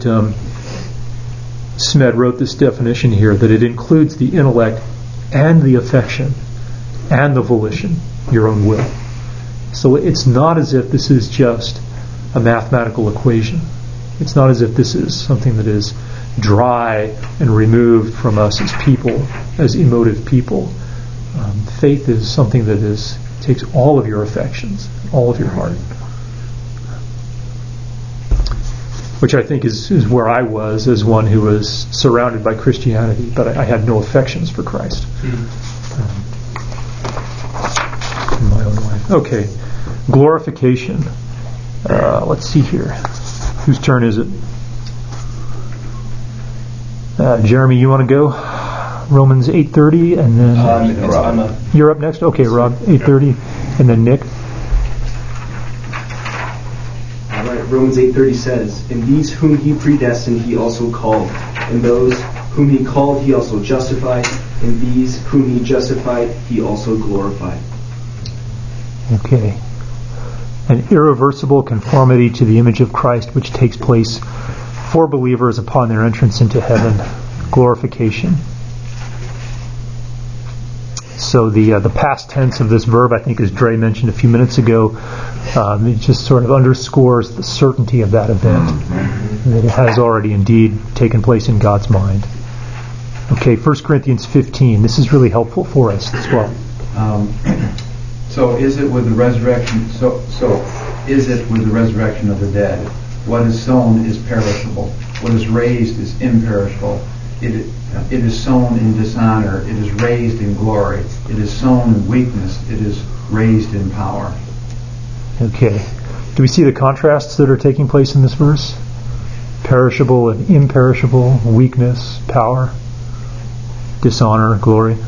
Smed wrote this definition here, that it includes the intellect and the affection and the volition, your own will. So it's not as if this is just a mathematical equation. It's not as if this is something that is dry and removed from us as people, as emotive people. Faith is something that takes all of your affections, all of your heart. Which I think is where I was as one who was surrounded by Christianity, but I had no affections for Christ in my own life. Okay, glorification. Let's see here. Whose turn is it? Jeremy, you want to go? Romans 8:30, and then you're up next. Okay, Rob, 8:30, and then Nick. All right. Romans 8:30 says, "And these whom he predestined, he also called, and those whom he called, he also justified, and these whom he justified, he also glorified." Okay. An irreversible conformity to the image of Christ, which takes place for believers upon their entrance into heaven. Glorification. So the past tense of this verb, I think, as Dre mentioned a few minutes ago, it just sort of underscores the certainty of that event, that it has already indeed taken place in God's mind. Okay, 1 Corinthians 15. This is really helpful for us as well. So is it with the resurrection? So is it with the resurrection of the dead? What is sown is perishable. What is raised is imperishable. It is sown in dishonor. It is raised in glory. It is sown in weakness. It is raised in power. Okay. Do we see the contrasts that are taking place in this verse? Perishable and imperishable, weakness, power, dishonor, glory.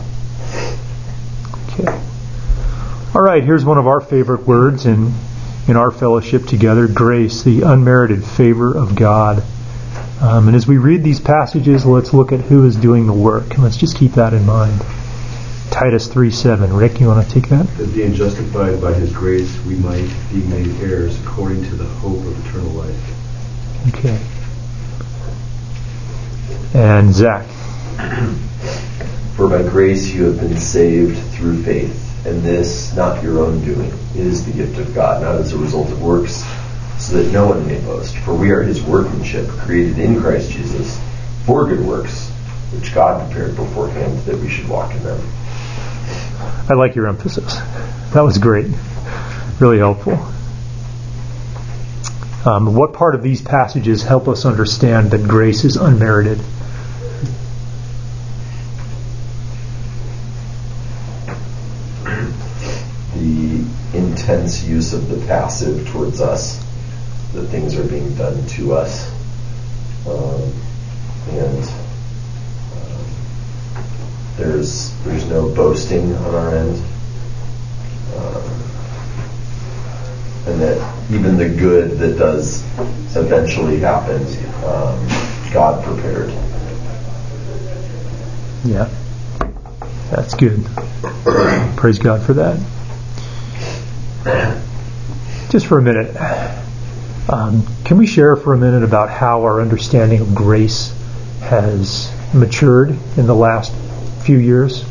Okay. All right, here's one of our favorite words in our fellowship together, grace, the unmerited favor of God. And as we read these passages, let's look at who is doing the work. And let's just keep that in mind. Titus 3:7. Rick, you want to take that? That being justified by his grace, we might be made heirs according to the hope of eternal life. Okay. And Zach. For by grace you have been saved through faith, and this not your own doing. It is the gift of God, not as a result of works, so that no one may boast. For we are his workmanship, created in Christ Jesus, for good works, which God prepared beforehand that we should walk in them. I like your emphasis. That was great. Really helpful. What part of these passages help us understand that grace is unmerited? The intense use of the passive towards us, that things are being done to us, and there's no boasting on our end, and that even the good that does eventually happen, God prepared. Yeah, that's good. Praise God for that. Just for a minute, can we share for a minute about how our understanding of grace has matured in the last few years?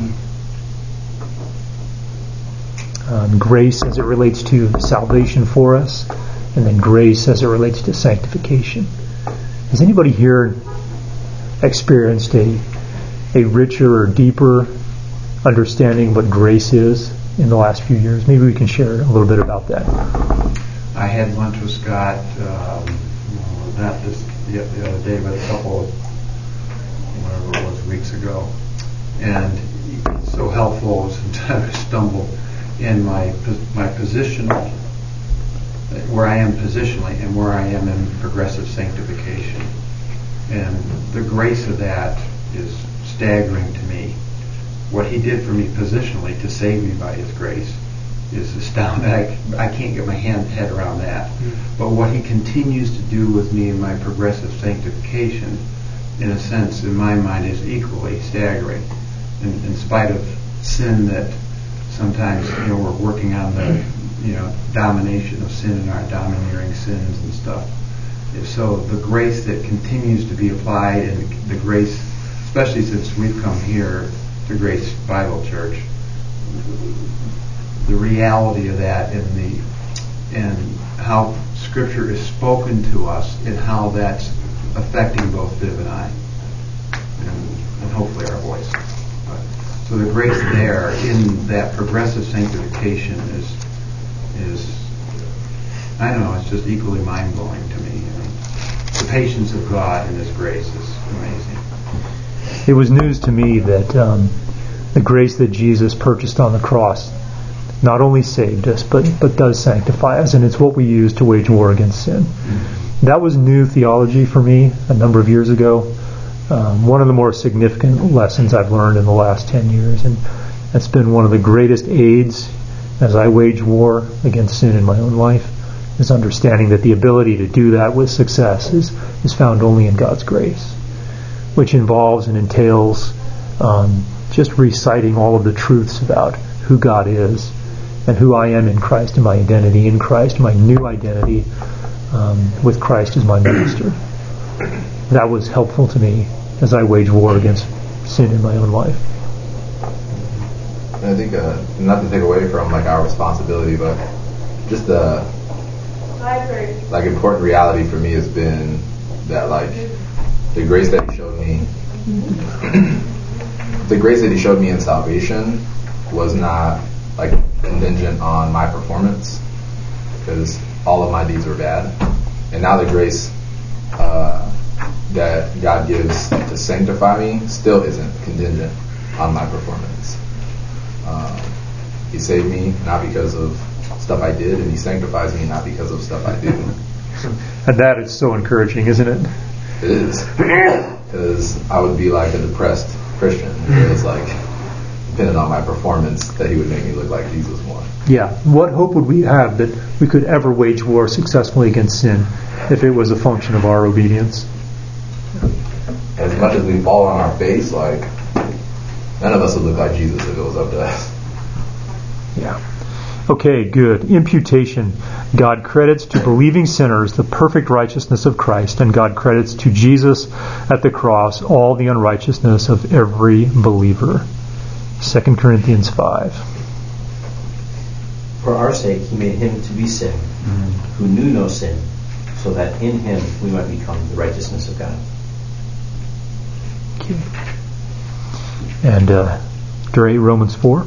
Grace as it relates to salvation for us, and then grace as it relates to sanctification. Has anybody here experienced a richer or deeper understanding of what grace is in the last few years? Maybe we can share a little bit about that. I had lunch with Scott, not this the other day, but a couple of, whatever it was, weeks ago. And it's so helpful. Sometimes I stumble in my positional, where I am positionally and where I am in progressive sanctification. And the grace of that is staggering to me. What he did for me positionally to save me by his grace is astounding. I can't get my head around that. But what he continues to do with me in my progressive sanctification, in a sense, in my mind, is equally staggering. In spite of sin that sometimes we're working on the domination of sin and our domineering sins and stuff. So the grace that continues to be applied, and the grace, especially since we've come here to Grace Bible Church, the reality of that and how Scripture is spoken to us and how that's affecting both Viv and I, and hopefully our voice. So the grace there in that progressive sanctification is I don't know, it's just equally mind-blowing to me. The patience of God and His grace is amazing. It was news to me that the grace that Jesus purchased on the cross not only saved us, but does sanctify us, and it's what we use to wage war against sin. That was new theology for me a number of years ago. One of the more significant lessons I've learned in the last 10 years, and that's been one of the greatest aids as I wage war against sin in my own life, is understanding that the ability to do that with success is found only in God's grace, which involves and entails just reciting all of the truths about who God is and who I am in Christ and my identity in Christ, my new identity with Christ as my master. That was helpful to me as I wage war against sin in my own life. I think, not to take away from our responsibility, but just the important reality for me has been that the grace that He showed me, the grace that He showed me in salvation was not contingent on my performance, because all of my deeds were bad, and now the grace that God gives to sanctify me still isn't contingent on my performance. He saved me not because of stuff I did, and He sanctifies me not because of stuff I do. And that is so encouraging, isn't it? It is. Because I would be like a depressed Christian who was dependent on my performance that He would make me look like Jesus more. Yeah. What hope would we have that we could ever wage war successfully against sin if it was a function of our obedience? As much as we fall on our face, none of us would look like Jesus if it was up to us. Yeah. Okay, good. Imputation. God credits to believing sinners the perfect righteousness of Christ, and God credits to Jesus at the cross all the unrighteousness of every believer. 2 Corinthians 5. For our sake He made Him to be sin, who knew no sin, so that in Him we might become the righteousness of God. Okay. And Romans 4.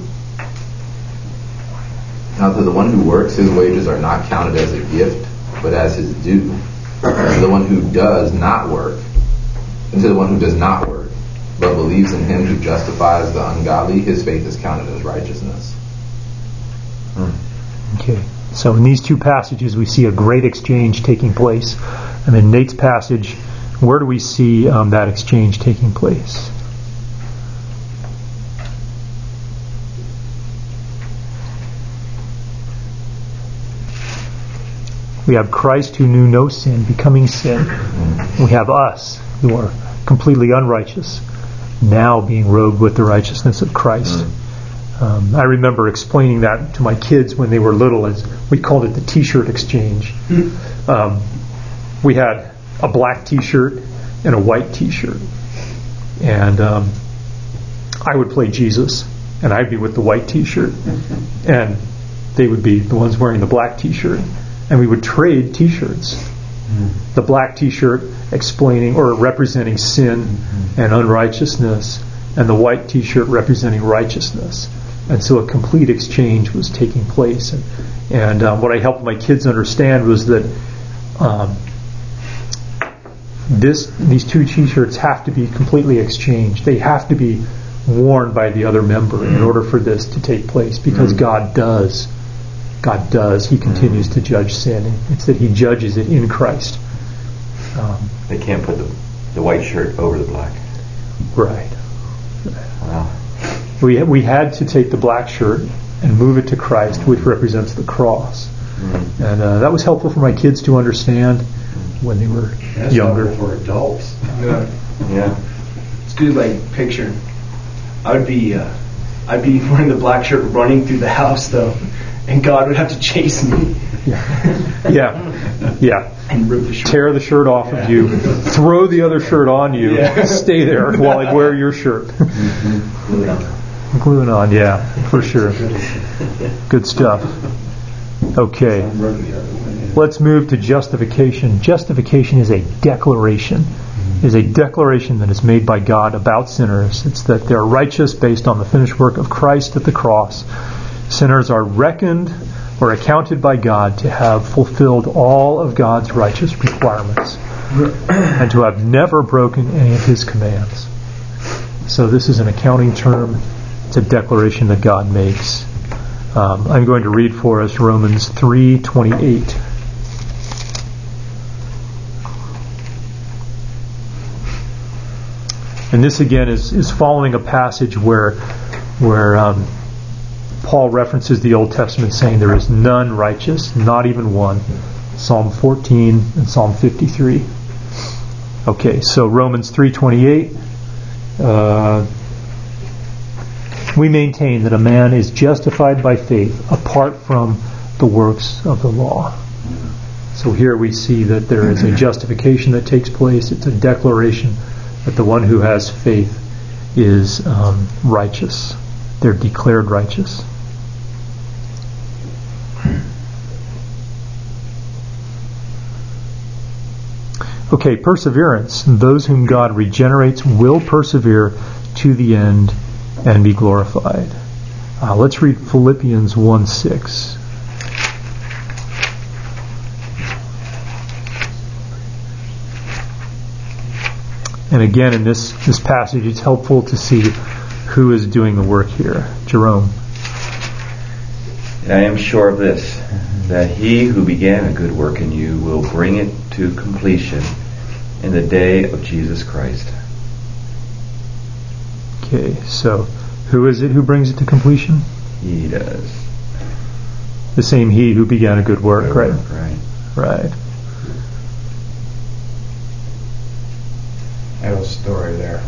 Now to the one who works, his wages are not counted as a gift, but as his due. To the one who does not work, and to the one who does not work, but believes in Him who justifies the ungodly, his faith is counted as righteousness. Okay. So in these two passages we see a great exchange taking place. And in Nate's passage, where do we see that exchange taking place? We have Christ who knew no sin becoming sin. We have us who are completely unrighteous now being robed with the righteousness of Christ. I remember explaining that to my kids when they were little, as we called it the T-shirt exchange. We had a black T-shirt and a white T-shirt, and I would play Jesus, and I'd be with the white T-shirt, and they would be the ones wearing the black T-shirt, and we would trade T-shirts. The black T-shirt explaining or representing sin and unrighteousness, and the white T-shirt representing righteousness. And so a complete exchange was taking place. And what I helped my kids understand was that these two T-shirts have to be completely exchanged. They have to be worn by the other member in order for this to take place, because God does. He continues to judge sin. It's that He judges it in Christ. They can't put the white shirt over the black. Right. Wow. We had to take the black shirt and move it to Christ, which represents the cross. And that was helpful for my kids to understand when they were younger. That's for adults. Yeah. Let's do picture. I'd be wearing the black shirt running through the house though, and God would have to chase me. Yeah. And rip the shirt. Tear the shirt off of you, throw the other shirt on you, stay there while I wear your shirt. Gluing on, yeah, for sure. Good stuff. Okay. Let's move to justification. Justification is a declaration. Is a declaration that is made by God about sinners. It's that they're righteous based on the finished work of Christ at the cross. Sinners are reckoned or accounted by God to have fulfilled all of God's righteous requirements and to have never broken any of His commands. So this is an accounting term. It's a declaration that God makes. I'm going to read for us Romans 3:28. And this again is following a passage where Paul references the Old Testament saying there is none righteous, not even one. Psalm 14 and Psalm 53. Okay, so Romans 3:28. We maintain that a man is justified by faith apart from the works of the law. So here we see that there is a justification that takes place. It's a declaration that the one who has faith is righteous. They're declared righteous. Okay, perseverance. Those whom God regenerates will persevere to the end and be glorified. Let's read Philippians 1:6. And again, in this passage, it's helpful to see who is doing the work here. Jerome. And I am sure of this, that He who began a good work in you will bring it to completion in the day of Jesus Christ. Okay, so who is it who brings it to completion? He does. The same He who began a good work, right? Right. I have a story there.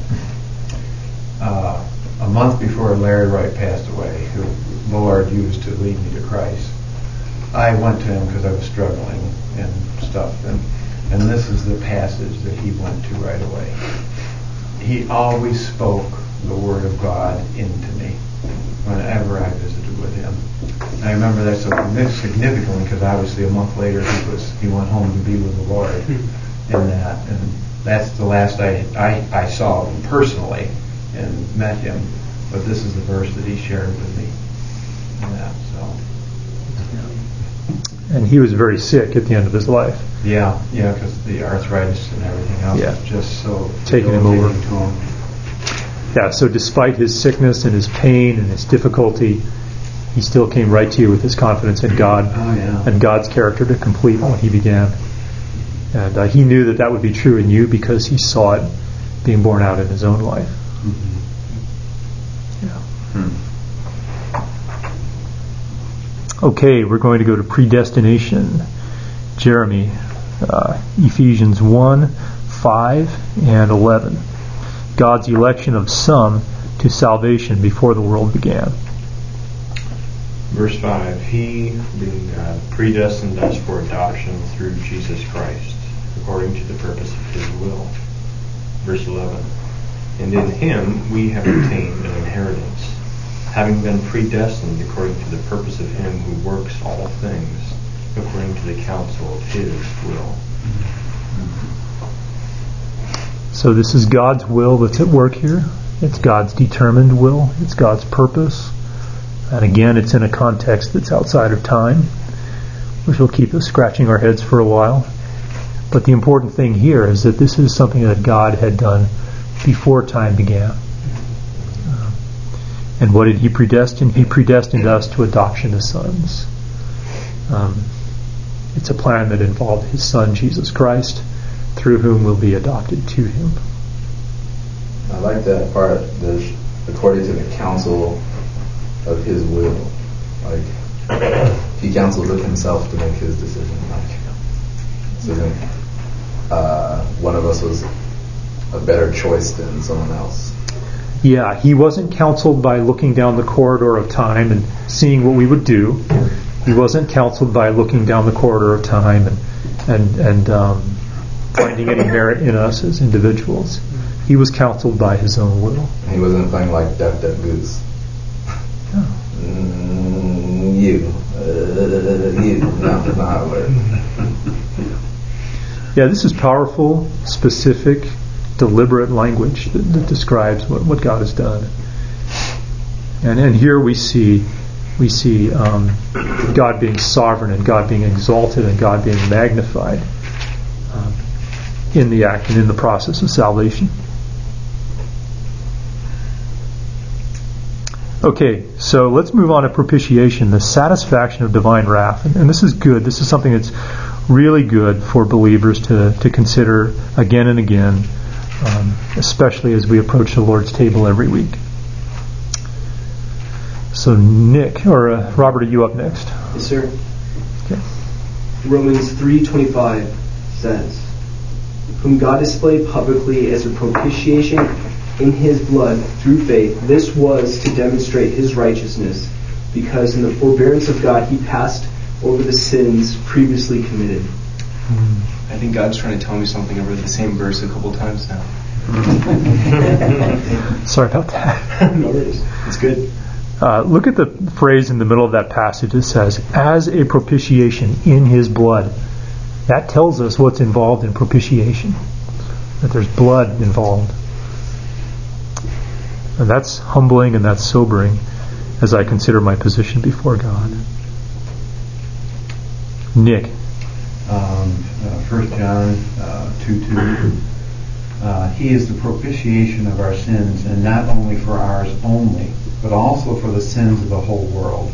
A month before Larry Wright passed away, who the Lord used to lead me to Christ, I went to him because I was struggling and stuff, and this is the passage that he went to right away. He always spoke the Word of God into me whenever I visited with him. And I remember that so significantly because obviously a month later he went home to be with the Lord, and that's the last I saw him personally and met him. But this is the verse that he shared with me. And he was very sick at the end of his life. Yeah, because the arthritis and everything else was just so taking him over. To him. Yeah, so despite his sickness and his pain and his difficulty, he still came right to you with his confidence in God and God's character to complete what he began. And he knew that would be true in you because he saw it being borne out in his own life. Mm-hmm. Okay, we're going to go to predestination. Jeremy, Ephesians 1:5 and 11. God's election of some to salvation before the world began. Verse 5, He, being God, predestined us for adoption through Jesus Christ, according to the purpose of His will. Verse 11, and in Him we have obtained an inheritance, having been predestined according to the purpose of Him who works all things, according to the counsel of His will. So this is God's will that's at work here. It's God's determined will. It's God's purpose. And again, it's in a context that's outside of time, which will keep us scratching our heads for a while. But the important thing here is that this is something that God had done before time began. And what did He predestine? He predestined us to adoption as sons. It's a plan that involved His Son, Jesus Christ, through whom we'll be adopted to Him. I like that part, according to the counsel of His will. Like, He counsels with Himself to make His decision. So then, one of us was a better choice than someone else. Yeah, He wasn't counseled by looking down the corridor of time and seeing what we would do. He wasn't counseled by looking down the corridor of time and finding any merit in us as individuals. He was counseled by his own will. He wasn't playing like Duck, Duck, Goose. No. No, that's not how it works. Yeah, this is powerful, specific, deliberate language that describes what God has done. And here we see God being sovereign and God being exalted and God being magnified in the act and in the process of salvation. Okay, so let's move on to propitiation, the satisfaction of divine wrath. And this is good. This is something that's really good for believers to consider again and again, especially as we approach the Lord's table every week. So Nick, or Robert, are you up next? Yes, sir. Okay. Romans 3:25 says, "Whom God displayed publicly as a propitiation in his blood through faith. This was to demonstrate his righteousness, because in the forbearance of God he passed over the sins previously committed." I think God's trying to tell me something. I've read the same verse a couple times now. Sorry about that. No worries. It's good. Look at the phrase in the middle of that passage. It says, "as a propitiation in his blood." That tells us what's involved in propitiation, that there's blood involved. And that's humbling and that's sobering as I consider my position before God. Nick. 1 John 2:2. He is the propitiation of our sins, and not only for ours only, but also for the sins of the whole world.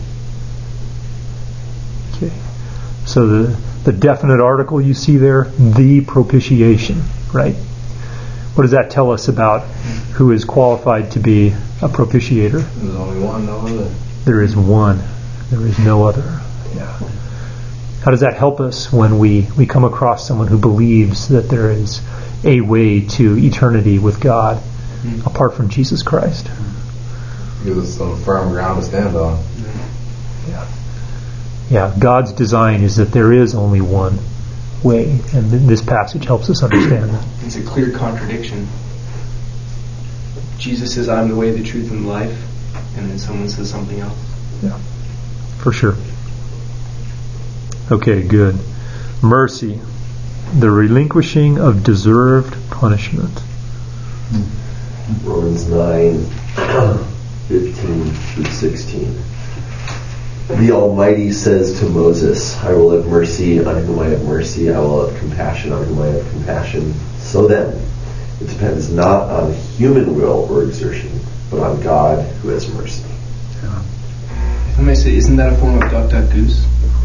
Okay. So the definite article you see there, the propitiation, right? What does that tell us about who is qualified to be a propitiator? There's only one, no other. There is one. There is no other. Yeah. How does that help us when we come across someone who believes that there is a way to eternity with God apart from Jesus Christ? Gives us some firm ground to stand on. Yeah. Yeah, God's design is that there is only one way, and this passage helps us understand that. It's a clear contradiction. Jesus says, "I'm the way, the truth, and the life," and then someone says something else. Yeah, for sure. Okay, good. Mercy, the relinquishing of deserved punishment. Romans 9:15 through 16. The Almighty says to Moses, "I will have mercy on whom I have mercy. I will have compassion on whom I have compassion." So then, it depends not on human will or exertion, but on God who has mercy. If I may say, isn't that a form of Duck, Duck, Goose?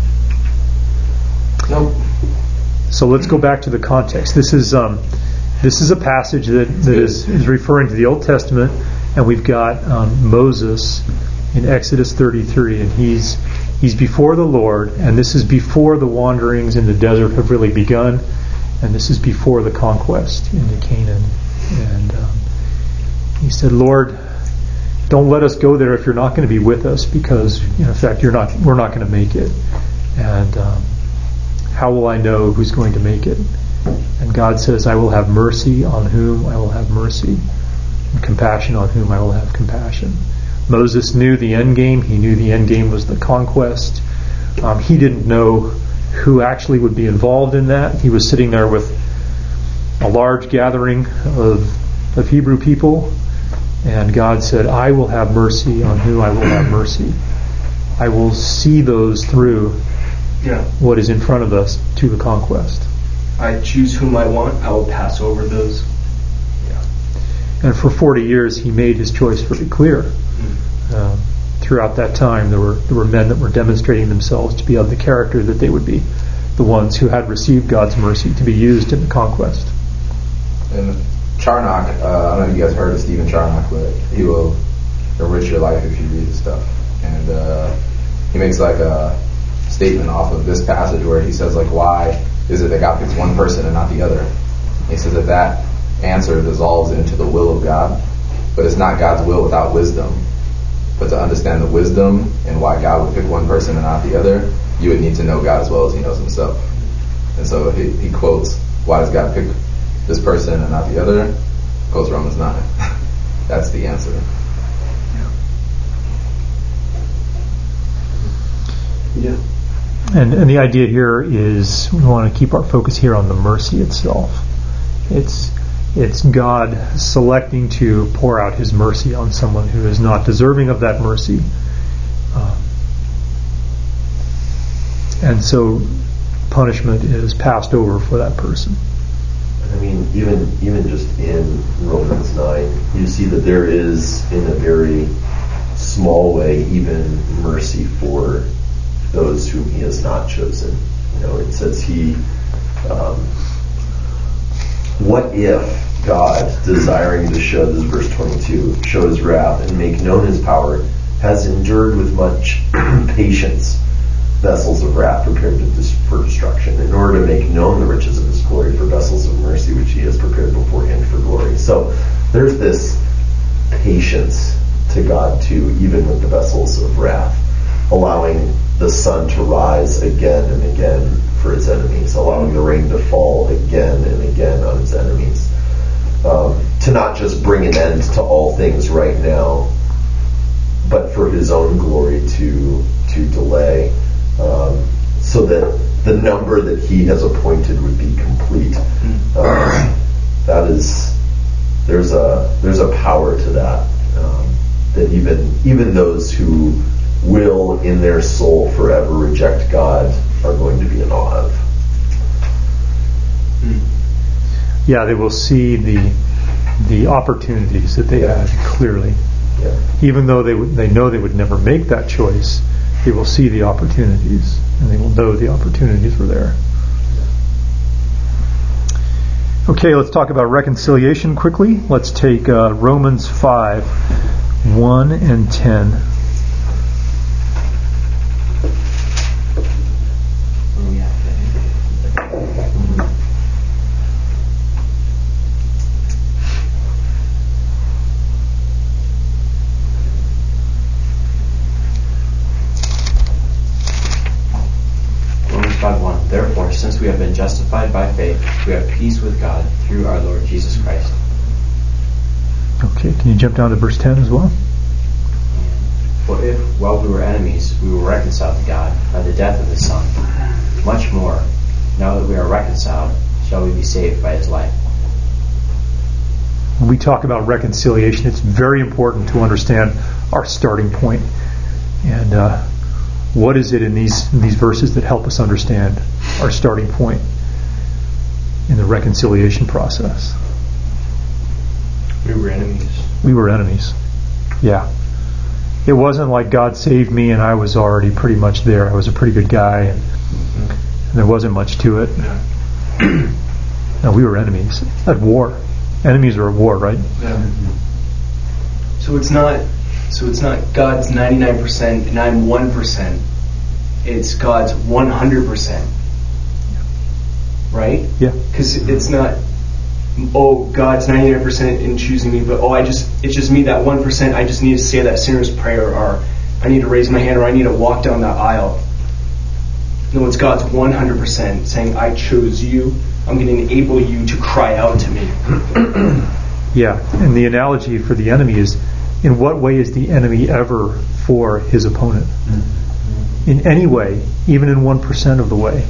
Nope. So let's go back to the context. This is a passage that is referring to the Old Testament, and we've got Moses in Exodus 33, and he's before the Lord, and this is before the wanderings in the desert have really begun, and this is before the conquest into Canaan. And he said, "Lord, don't let us go there if you're not going to be with us, because in effect we're not going to make it. And how will I know who's going to make it?" And God says, "I will have mercy on whom I will have mercy, and compassion on whom I will have compassion." Moses knew the end game. He knew the end game was the conquest. He didn't know who actually would be involved in that. He was sitting there with a large gathering of Hebrew people, and God said, "I will have mercy on whom I will have mercy. I will see those through what is in front of us to the conquest. I choose whom I want. I will pass over those." And for 40 years, he made his choice very clear. Throughout that time, there were men that were demonstrating themselves to be of the character that they would be the ones who had received God's mercy to be used in the conquest. And Charnock, I don't know if you guys heard of Stephen Charnock, but he will enrich your life if you read his stuff. And he makes like a statement off of this passage where he says, like, why is it that God picks one person and not the other? And he says that answer dissolves into the will of God, but it's not God's will without wisdom. But to understand the wisdom and why God would pick one person and not the other, you would need to know God as well as he knows himself. And so he quotes, why does God pick this person and not the other? Quotes Romans 9. That's the answer. Yeah. And the idea here is we want to keep our focus here on the mercy itself. It's God selecting to pour out his mercy on someone who is not deserving of that mercy. And so punishment is passed over for that person. I mean, even just in Romans 9, you see that there is, in a very small way, even mercy for those whom he has not chosen. It says what if God, desiring to show, this is verse 22, show his wrath and make known his power, has endured with much patience vessels of wrath prepared for destruction, in order to make known the riches of his glory for vessels of mercy, which he has prepared beforehand for glory. So there's this patience to God too, even with the vessels of wrath, allowing the sun to rise again and again for his enemies, allowing the rain to fall again and again on his enemies, to not just bring an end to all things right now, but for his own glory to delay, so that the number that he has appointed would be complete. There's a power to that, that even those who will in their soul forever reject God are going to be in awe of. Yeah, they will see the opportunities that they had clearly. Yeah. Even though they know they would never make that choice, they will see the opportunities, and they will know the opportunities were there. Okay, let's talk about reconciliation quickly. Let's take Romans 5, 1 and 10. Therefore, since we have been justified by faith, we have peace with God through our Lord Jesus Christ. Okay, can you jump down to verse 10 as well? For if, while we were enemies, we were reconciled to God by the death of His Son, much more, now that we are reconciled, shall we be saved by His life. When we talk about reconciliation, it's very important to understand our starting point. And what is it in these verses that help us understand our starting point in the reconciliation process? We were enemies. We were enemies. Yeah. It wasn't like God saved me and I was already pretty much there. I was a pretty good guy, and there wasn't much to it. No, we were enemies at war. Enemies are at war, right? Yeah. So it's not God's 99% and I'm 1%. It's God's 100%. Right? Yeah. Because it's not, God's 99% in choosing me, but it's just me, that 1%. I just need to say that sinner's prayer, or I need to raise my hand, or I need to walk down that aisle. No, it's God's 100% saying, I chose you. I'm going to enable you to cry out to me. Yeah, and the analogy for the enemy is, in what way is the enemy ever for his opponent? In any way, even in 1% of the way.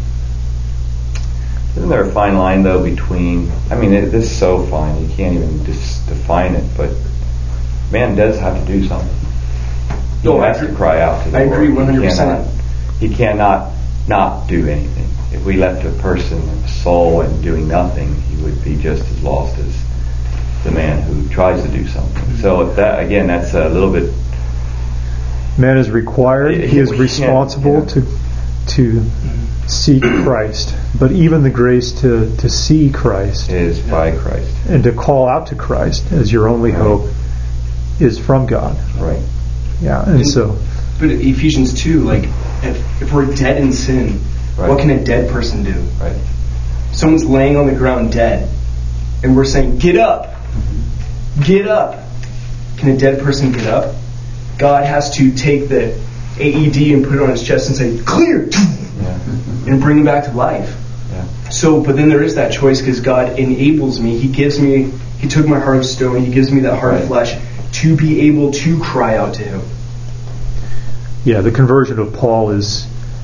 Isn't there a fine line, though, between... this is so fine, you can't even just define it, but man does have to do something. He has to cry out to the Lord. I agree 100%. He cannot not do anything. If we left a person, a soul, and doing nothing, he would be just as lost as the man who tries to do something. So that's a little bit... Man is required, he is responsible to seek Christ. But even the grace to see Christ is by Christ. And to call out to Christ as your only hope is from God. Right. Yeah, But Ephesians 2, if we're dead in sin, what can a dead person do? Right. Someone's laying on the ground dead, and we're saying, get up! Get up! Can a dead person get up? God has to take the AED and put it on his chest and say, clear! And bring him back to life. So, but then there is that choice because God enables me. He took my heart of stone. He gives me that heart of flesh to be able to cry out to him. Yeah, the conversion of Paul is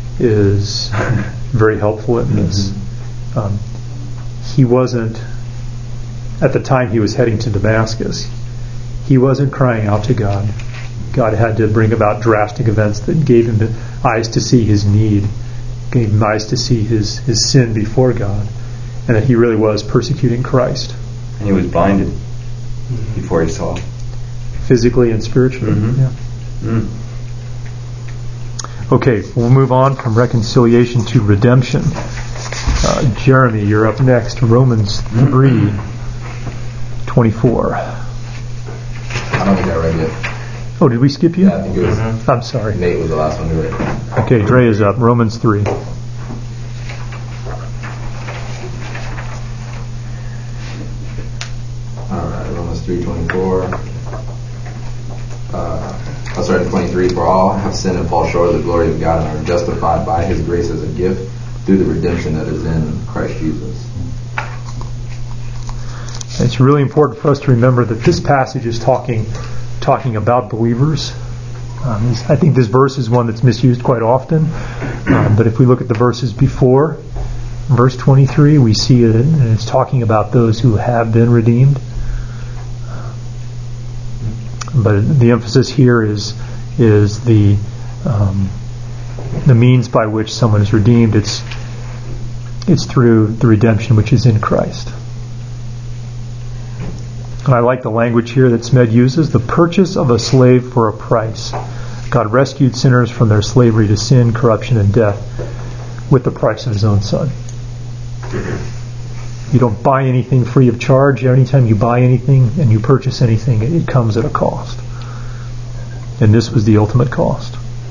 very helpful in this. He wasn't, at the time he was heading to Damascus, he wasn't crying out to God. God had to bring about drastic events that gave him the eyes to see his need, gave him eyes to see his sin before God, and that he really was persecuting Christ. And he was blinded before he saw. Physically and spiritually. Okay, we'll move on from reconciliation to redemption. Jeremy, you're up next. Romans 3:24. I don't think I read it. Oh, did we skip you? Yeah, I think it was. I'm sorry. Nate was the last one to read. Okay, Dre is up. Romans 3. Alright, Romans 3:24. I'll start at 23. For all have sinned and fall short of the glory of God and are justified by his grace as a gift through the redemption that is in Christ Jesus. It's really important for us to remember that this passage is talking about believers. I think this verse is one that's misused quite often. But if we look at the verses before, verse 23, we see it, and it's talking about those who have been redeemed. But the emphasis here is the means by which someone is redeemed. It's through the redemption which is in Christ. And I like the language here that Smed uses, the purchase of a slave for a price. God rescued sinners from their slavery to sin, corruption, and death with the price of his own Son. You don't buy anything free of charge. Anytime you buy anything and you purchase anything, it comes at a cost. And this was the ultimate cost.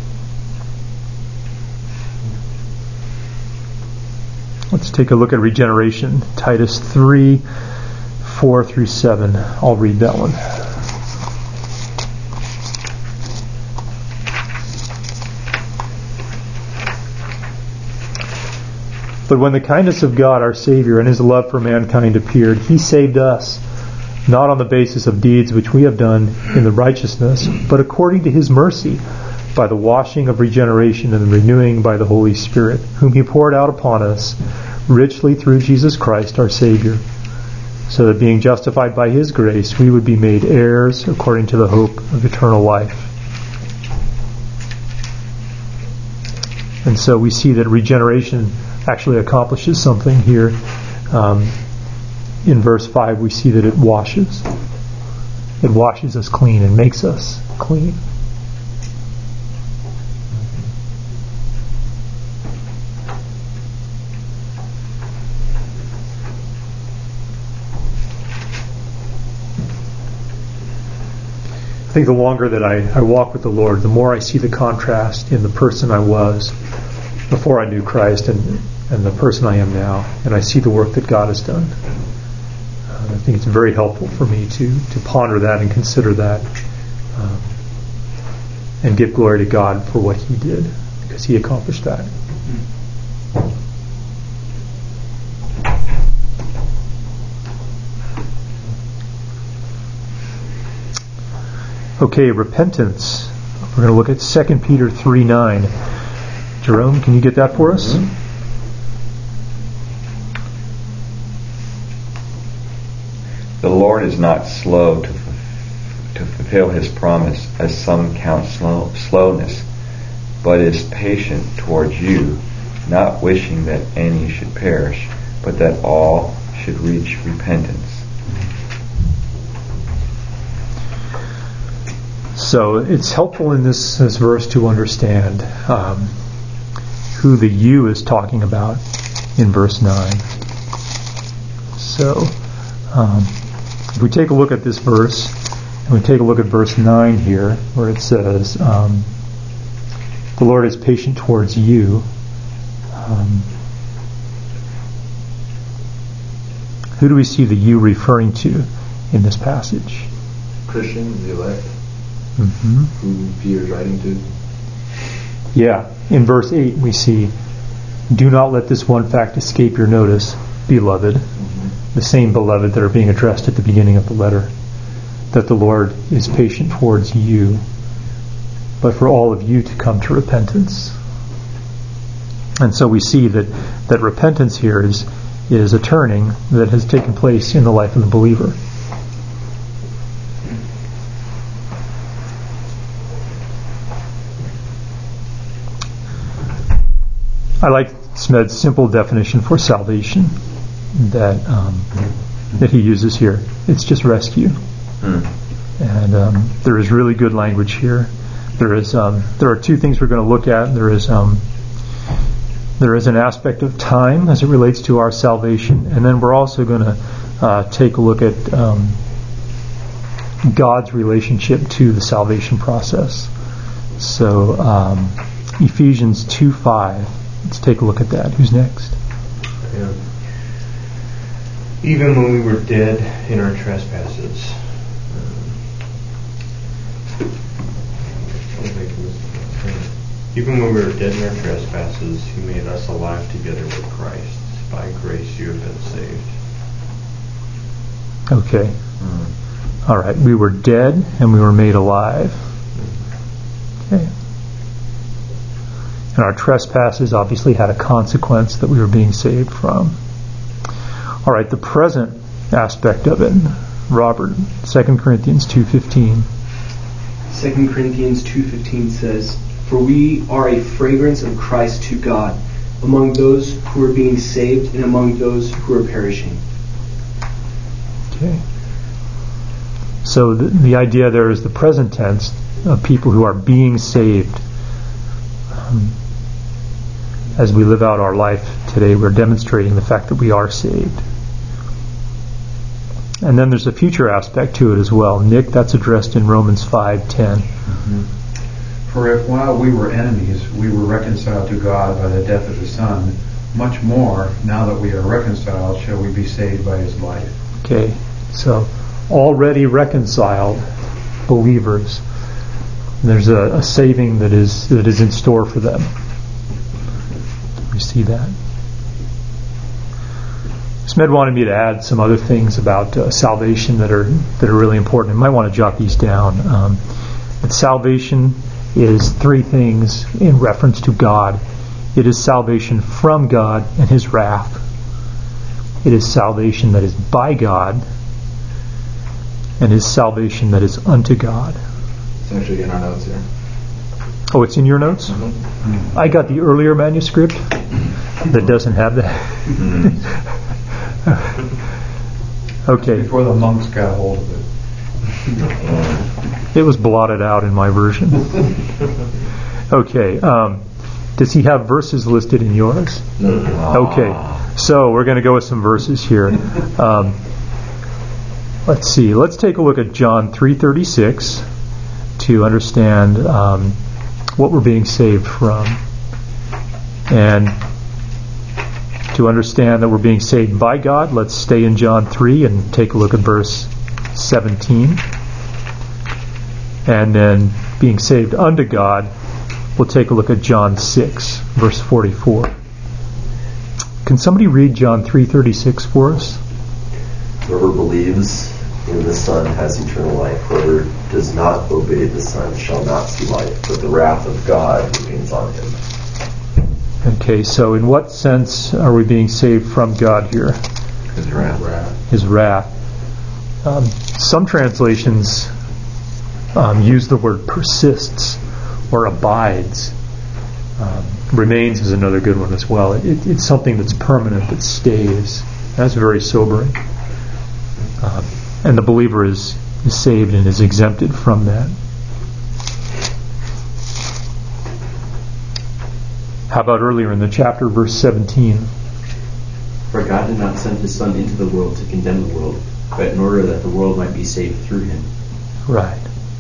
Let's take a look at regeneration. Titus 3:4-7. I'll read that one. But when the kindness of God our Savior and his love for mankind appeared, he saved us, not on the basis of deeds which we have done in the righteousness, but according to his mercy, by the washing of regeneration and the renewing by the Holy Spirit, whom he poured out upon us richly through Jesus Christ our Savior, so that being justified by his grace, we would be made heirs according to the hope of eternal life. And so we see that regeneration actually accomplishes something here. In verse 5 we see that it washes. It washes us clean and makes us clean. I think the longer that I walk with the Lord, the more I see the contrast in the person I was before I knew Christ and the person I am now, and I see the work that God has done. I think it's very helpful for me to ponder that and consider that, and give glory to God for what he did, because he accomplished that. Okay, repentance. We're going to look at 2 Peter 3:9. Jerome, can you get that for us? The Lord is not slow to fulfill his promise, as some count slowness, but is patient towards you, not wishing that any should perish, but that all should reach repentance. So it's helpful in this verse to understand who the you is talking about in verse 9. So if we take a look at this verse, and we take a look at verse 9 here, where it says, the Lord is patient towards you. Who do we see the you referring to in this passage? Christians, the elect. who Peter is writing to. Yeah. In verse 8 we see, do not let this one fact escape your notice, beloved, the same beloved that are being addressed at the beginning of the letter, that the Lord is patient towards you, but for all of you to come to repentance. And so we see that repentance here is a turning that has taken place in the life of the believer. I like Smed's simple definition for salvation that he uses here. It's just rescue. And there is really good language here. There are two things we're going to look at. There is an aspect of time as it relates to our salvation, and then we're also going to take a look at God's relationship to the salvation process. So Ephesians 2:5. Let's take a look at that. Who's next? Yeah. Even when we were dead in our trespasses. Even when we were dead in our trespasses, He made us alive together with Christ. By grace you have been saved. Okay. All right. We were dead and we were made alive. Okay. And our trespasses obviously had a consequence that we were being saved from. All right, the present aspect of it. Robert, 2 Corinthians 2:15. 2 Corinthians 2:15 says, "For we are a fragrance of Christ to God, among those who are being saved and among those who are perishing." Okay. So the idea there is the present tense of people who are being saved. As we live out our life today, we're demonstrating the fact that we are saved. And then there's a future aspect to it as well. Nick, that's addressed in Romans 5:10. For if while we were enemies, we were reconciled to God by the death of His Son, much more, now that we are reconciled, shall we be saved by His life. Okay, so already reconciled believers, there's a saving that is in store for them. We see that. Smed wanted me to add some other things about salvation that are really important. I might want to jot these down. But salvation is three things in reference to God. It is salvation from God and His wrath. It is salvation that is by God, and His salvation that is unto God. It's actually in our notes here. Oh, it's in your notes? Mm-hmm. I got the earlier manuscript that doesn't have that. Okay. Before the monks got hold of it. It was blotted out in my version. Okay. Does he have verses listed in yours? No. Okay. So we're going to go with some verses here. Let's see. Let's take a look at John 3:36 to understand what we're being saved from, and to understand that we're being saved by God. Let's stay in John 3 and take a look at verse 17. And then being saved unto God, we'll take a look at John 6, verse 44. Can somebody read John 3:36 for us? Whoever believes in the Son has eternal life. Whoever does not obey the Son shall not see life, but the wrath of God remains on him. Okay, so in what sense are we being saved from God here? His wrath. His wrath. Some translations use the word persists or abides. Remains is another good one as well. It's something that's permanent, that stays. That's very sobering. And the believer is saved and is exempted from that. How about earlier in the chapter, verse 17? For God did not send His Son into the world to condemn the world, but in order that the world might be saved through Him. Right.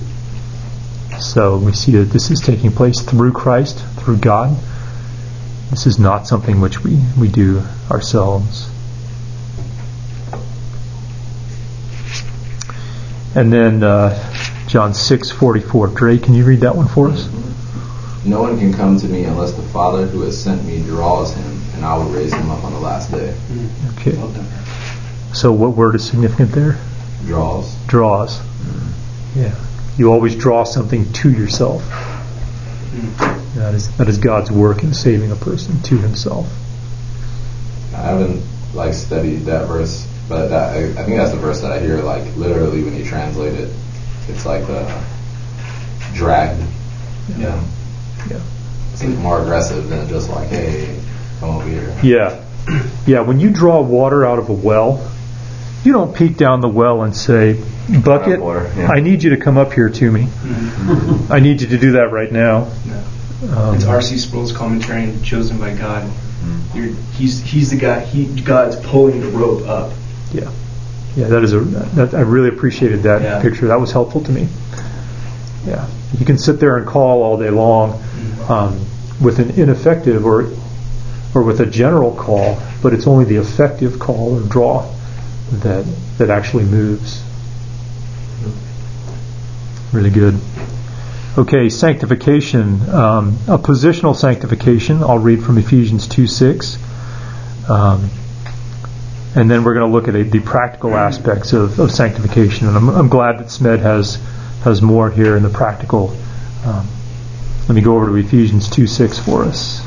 So we see that this is taking place through Christ, through God. This is not something which we do ourselves. And then John 6:44. Dre, can you read that one for us? No one can come to me unless the Father who has sent me draws him, and I will raise him up on the last day. Okay. So what word is significant there? Draws. Draws. Yeah. You always draw something to yourself. That is God's work in saving a person to Himself. I haven't studied that verse, but I think that's the verse that I hear literally when you translate it. It's like dragged. Yeah. It's more aggressive than just hey, come over here. Yeah. When you draw water out of a well, you don't peek down the well and say, "Bucket, I need you to come up here to me. Mm-hmm. I need you to do that right now." It's R.C. Sproul's commentary on Chosen by God. He's the guy. God's pulling the rope up. Yeah. I really appreciated that picture. That was helpful to me. Yeah. You can sit there and call all day long with an ineffective or with a general call, but it's only the effective call or draw that actually moves. Really good. Okay, sanctification. A positional sanctification. I'll read from Ephesians 2:6. And then we're going to look at the practical aspects of sanctification. And I'm glad that Smed has more here in the practical. Let me go over to Ephesians 2:6 for us.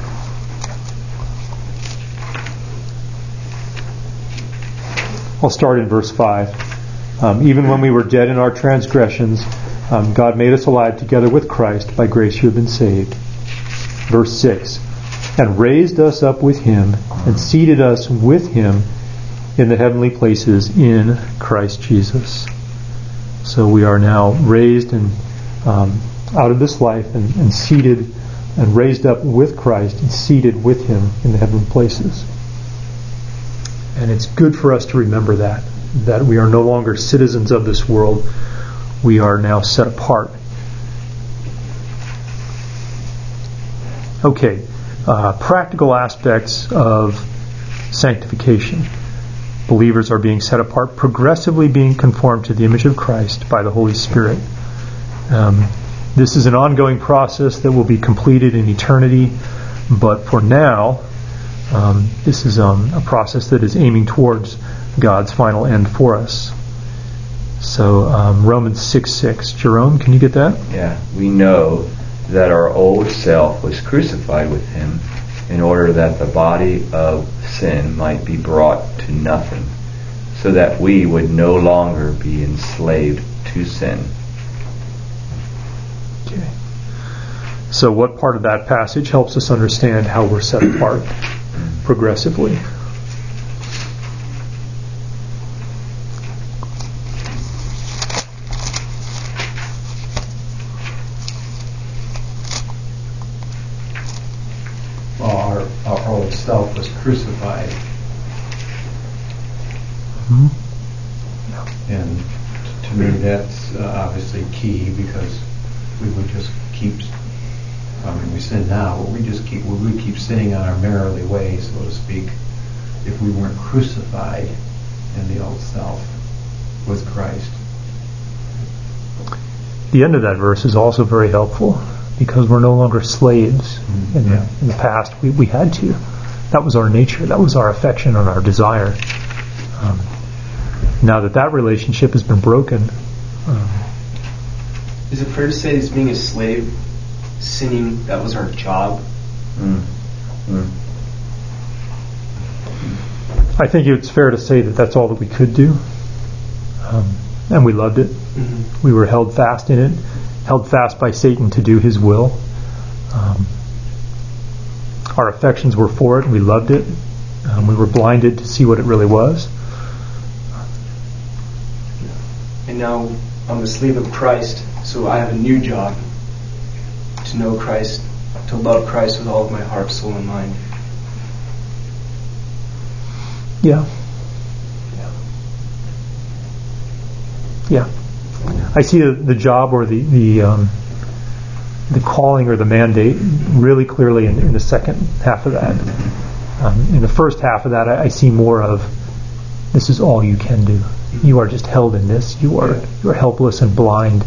I'll start in verse 5. Even when we were dead in our transgressions, God made us alive together with Christ. By grace you have been saved. Verse 6. And raised us up with Him and seated us with Him in the heavenly places in Christ Jesus. So we are now raised and out of this life and seated and raised up with Christ and seated with Him in the heavenly places. And it's good for us to remember that we are no longer citizens of this world. We are now set apart. Okay, practical aspects of sanctification. Believers are being set apart, progressively being conformed to the image of Christ by the Holy Spirit. This is an ongoing process that will be completed in eternity, but for now, this is a process that is aiming towards God's final end for us. So Romans 6:6. Jerome, can you get that? Yeah. We know that our old self was crucified with Him in order that the body of sin might be brought to nothing, so that we would no longer be enslaved to sin. Okay. So what part of that passage helps us understand how we're set apart progressively? Our old self was crucified. Mm-hmm. And to me that's obviously key, because we would just keep, we sin now, but we would keep sinning on our merrily way, so to speak, if we weren't crucified in the old self with Christ. The end of that verse is also very helpful, because we're no longer slaves. In the past, we had to. That was our nature. That was our affection and our desire. Now that relationship has been broken. Is it fair to say as being a slave, sinning, that was our job? I think it's fair to say that that's all that we could do. And we loved it. Mm-hmm. We were held fast in it, held fast by Satan to do his will. Our affections were for it. We loved it. We were blinded to see what it really was. And now I'm a slave of Christ, so I have a new job: to know Christ, to love Christ with all of my heart, soul, and mind. Yeah. I see the job or the calling or the mandate really clearly in the second half of that. In the first half of that, I see more of, this is all you can do. You are just held in this. You are helpless and blind.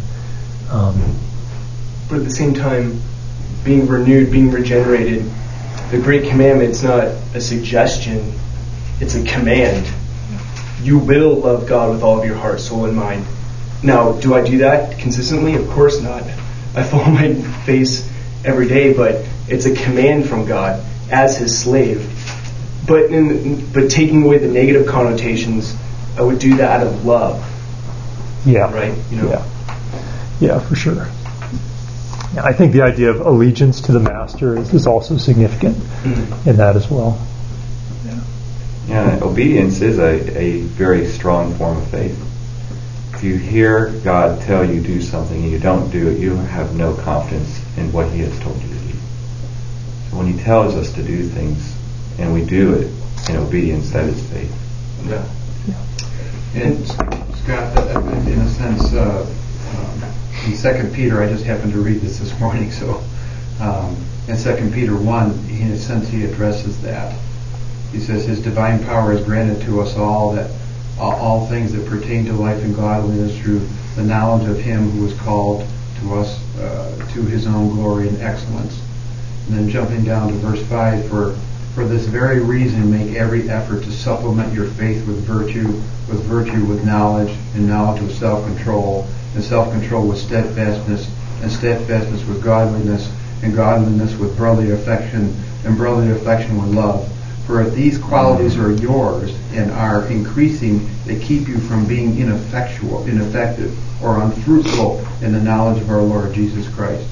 But at the same time, being renewed, being regenerated, the Great Commandment's not a suggestion, it's a command. You will love God with all of your heart, soul, and mind. Now, do I do that consistently? Of course not. I fall on my face every day, but it's a command from God as His slave. But taking away the negative connotations, I would do that out of love. Yeah. Right? Yeah, for sure. Yeah, I think the idea of allegiance to the master is also significant in that as well. Yeah, obedience is a very strong form of faith. If you hear God tell you do something and you don't do it, you have no confidence in what He has told you to do. So when He tells us to do things and we do it in obedience, that is faith. Yeah. And Scott, in a sense, in 2 Peter, I just happened to read this morning, so in 2 Peter 1, in a sense, he addresses that. He says, His divine power has granted to us all that all things that pertain to life and godliness through the knowledge of Him who was called to us to His own glory and excellence. And then jumping down to verse 5, for this very reason make every effort to supplement your faith with virtue with knowledge, and knowledge with self-control, and self-control with steadfastness, and steadfastness with godliness, and godliness with brotherly affection, and brotherly affection with love. For if these qualities are yours and are increasing, they keep you from being ineffective, or unfruitful in the knowledge of our Lord Jesus Christ.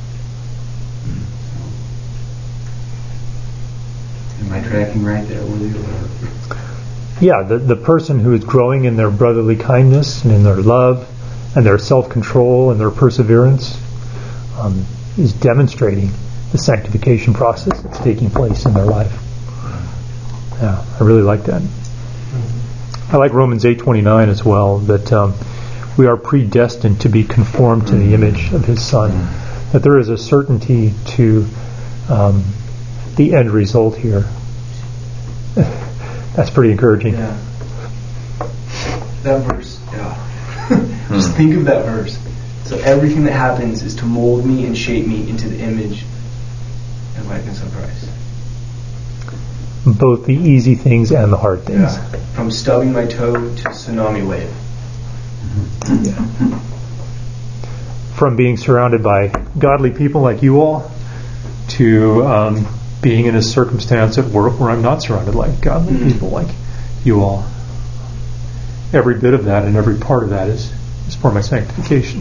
Am I tracking right there with you? Yeah, the person who is growing in their brotherly kindness and in their love and their self-control and their perseverance is demonstrating the sanctification process that's taking place in their life. Yeah, I really like that. I like Romans 8:29 as well, that we are predestined to be conformed to the image of His Son. That there is a certainty to the end result here. That's pretty encouraging. Yeah. That verse, just think of that verse. So everything that happens is to mold me and shape me into the image and likeness of Christ. Both the easy things and the hard things. Yeah. From stubbing my toe to tsunami wave. Yeah. From being surrounded by godly people like you all to being in a circumstance at work where I'm not surrounded by godly people like you all. Every bit of that and every part of that is for my sanctification.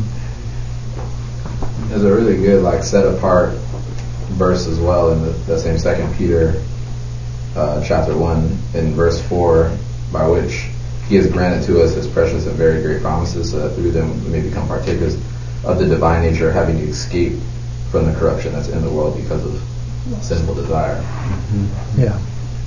There's a really good set apart verse as well in the same 2 Peter chapter 1 in verse 4, by which He has granted to us His precious and very great promises, so that through them we may become partakers of the divine nature, having to escape from the corruption that's in the world because of sinful desire. Yeah.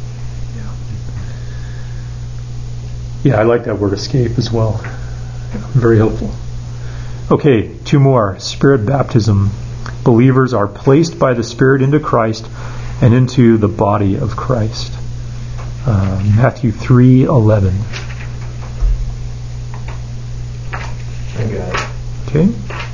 Yeah, I like that word escape as well. Very helpful. Okay, two more. Spirit baptism. Believers are placed by the Spirit into Christ and into the body of Christ. Matthew 3:11. I got it. Okay.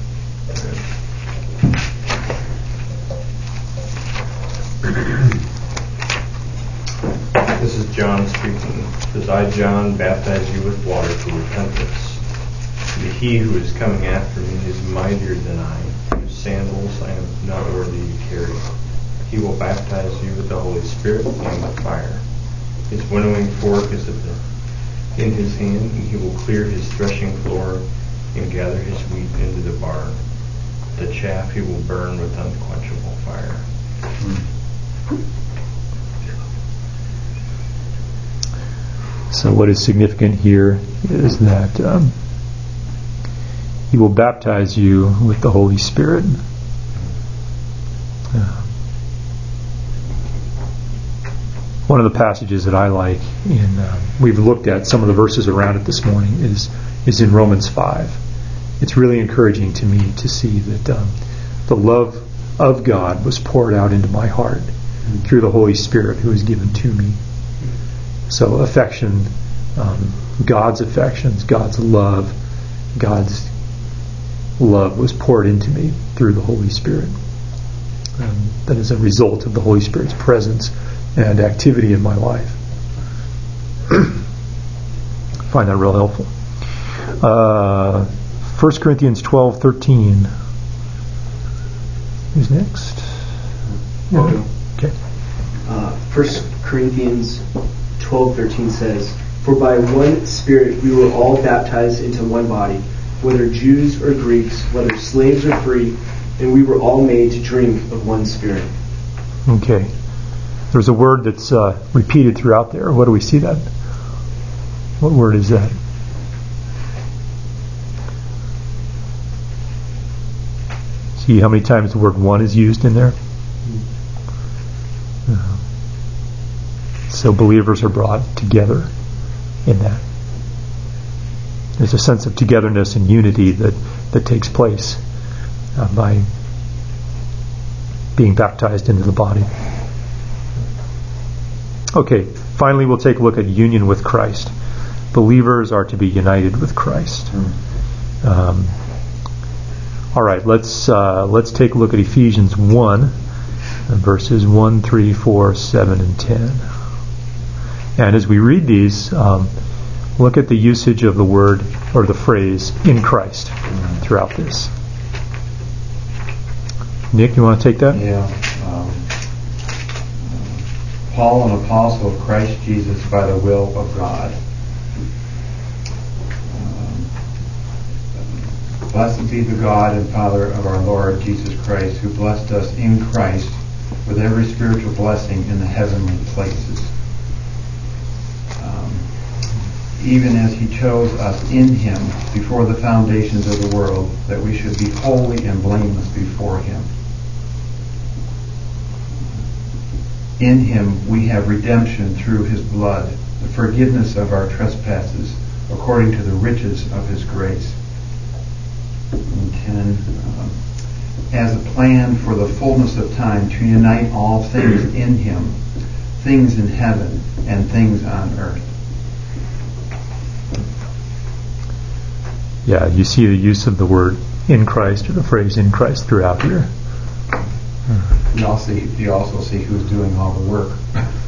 This is John speaking. It says, I, John, baptize you with water for repentance. But he who is coming after me is mightier than I, whose sandals I am not worthy to carry. He will baptize you with the Holy Spirit and with fire. His winnowing fork is in his hand, and he will clear his threshing floor and gather his wheat into the barn. The chaff he will burn with unquenchable fire. So what is significant here is that He will baptize you with the Holy Spirit. One of the passages that I like, we've looked at some of the verses around it this morning, is in Romans 5. It's really encouraging to me to see that the love of God was poured out into my heart through the Holy Spirit who is given to me. So affection God's affections, God's love was poured into me through the Holy Spirit. That is a result of the Holy Spirit's presence and activity in my life. I find that real helpful. 1 Corinthians 12:13. Who's next? Yeah. Okay. 1 Corinthians 12:13 says, "For by one Spirit we were all baptized into one body, whether Jews or Greeks, whether slaves or free, and we were all made to drink of one Spirit." Okay. There's a word that's repeated throughout there. What do we see that? What word is that? See how many times the word one is used in there? So believers are brought together in that. There's a sense of togetherness and unity that takes place by being baptized into the body. Okay, finally we'll take a look at union with Christ. Believers are to be united with Christ. All right, let's take a look at Ephesians 1, verses 1, 3, 4, 7, and 10. And as we read these, look at the usage of the word or the phrase "in Christ" throughout this. Nick, you want to take that? Yeah. Paul, an apostle of Christ Jesus by the will of God. Blessed be the God and Father of our Lord Jesus Christ, who blessed us in Christ with every spiritual blessing in the heavenly places, even as he chose us in him before the foundations of the world, that we should be holy and blameless before him. In him we have redemption through his blood, the forgiveness of our trespasses, according to the riches of his grace. And 10, as a plan for the fullness of time to unite all things in him, things in heaven and things on earth. Yeah, you see the use of the word "in Christ" or the phrase "in Christ" throughout here. You also see who's doing all the work.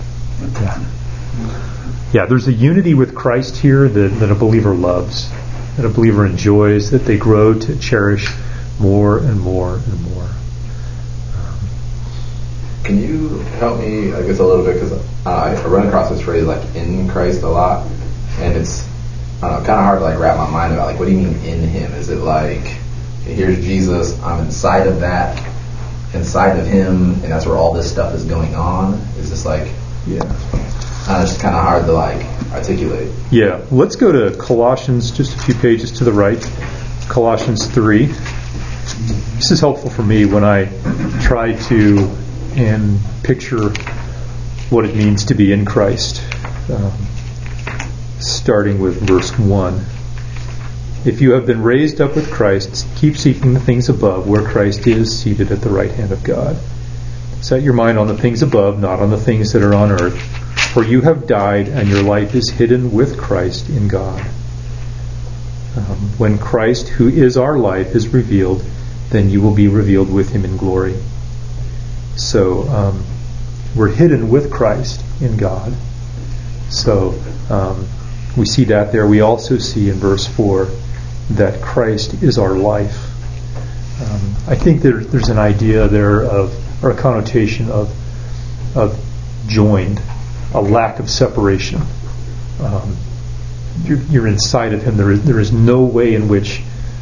Yeah, there's a unity with Christ here that a believer loves, that a believer enjoys, that they grow to cherish more and more and more. Can you help me, I guess, a little bit, because I run across this phrase like "in Christ" a lot, and it's kind of hard to like wrap my mind about, like, what do you mean in him? Is it like, here's Jesus, I'm inside of that, inside of him, and that's where all this stuff is going on? Is this like, it's just kind of hard to like articulate. Yeah, let's go to Colossians, just a few pages to the right. Colossians 3. This is helpful for me when I try to picture what it means to be in Christ. Starting with verse 1. If you have been raised up with Christ, keep seeking the things above, where Christ is seated at the right hand of God. Set your mind on the things above, not on the things that are on earth. For you have died, and your life is hidden with Christ in God. When Christ, who is our life, is revealed, then you will be revealed with him in glory. So we're hidden with Christ in God. So we see that there. We also see in verse 4 that Christ is our life. I think there's an idea there or a connotation of joined, a lack of separation. You're inside of him. There is no way in which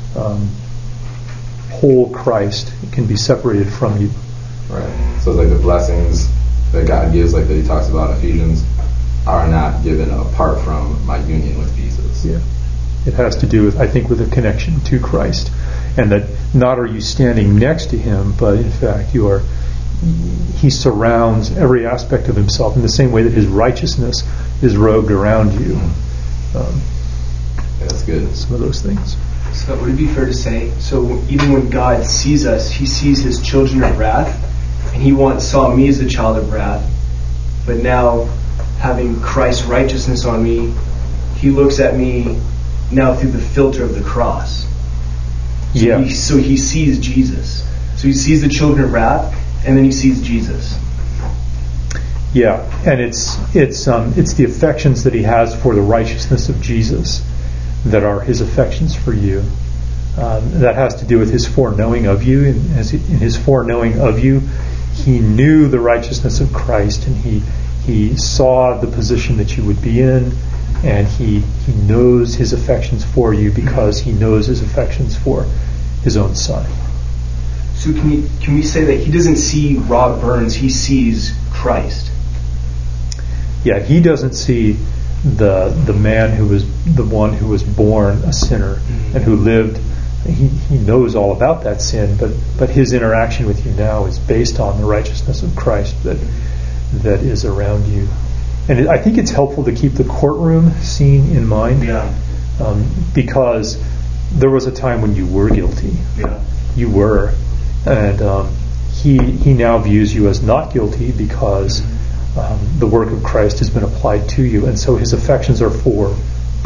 whole Christ can be separated from you. Right. So it's like the blessings that God gives, like that he talks about in Ephesians, are not given apart from my union with Jesus. Yeah. It has to do with, I think, with a connection to Christ. And that not are you standing next to him, but in fact he surrounds every aspect of himself in the same way that his righteousness is robed around you. That's good. Some of those things. So would it be fair to say, so even when God sees us, he sees his children of wrath, and he once saw me as a child of wrath, but now having Christ's righteousness on me, he looks at me now through the filter of the cross. So he sees Jesus. So he sees the children of wrath, and then he sees Jesus. Yeah, and it's the affections that he has for the righteousness of Jesus that are his affections for you. That has to do with his foreknowing of you. And in his foreknowing of you, he knew the righteousness of Christ, and he saw the position that you would be in, and he knows his affections for you because he knows his affections for his own son. So can we say that he doesn't see Rob Burns, he sees Christ? Yeah, he doesn't see the man who was the one who was born a sinner and who lived. He knows all about that sin, but his interaction with you now is based on the righteousness of Christ that is around you. And I think it's helpful to keep the courtroom scene in mind, because there was a time when you were guilty. Yeah. You were, and he now views you as not guilty because the work of Christ has been applied to you, and so his affections are for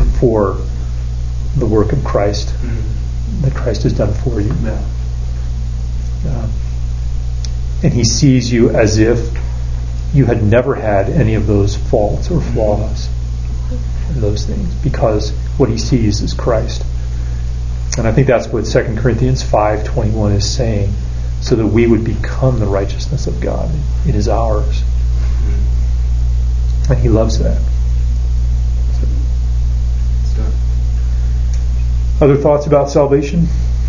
the work of Christ that Christ has done for you. Yeah. And he sees you as if you had never had any of those faults or flaws, those things, because what he sees is Christ. And I think that's what 2 Corinthians 5:21 is saying, so that we would become the righteousness of God. It is ours. And he loves that. Other thoughts about salvation?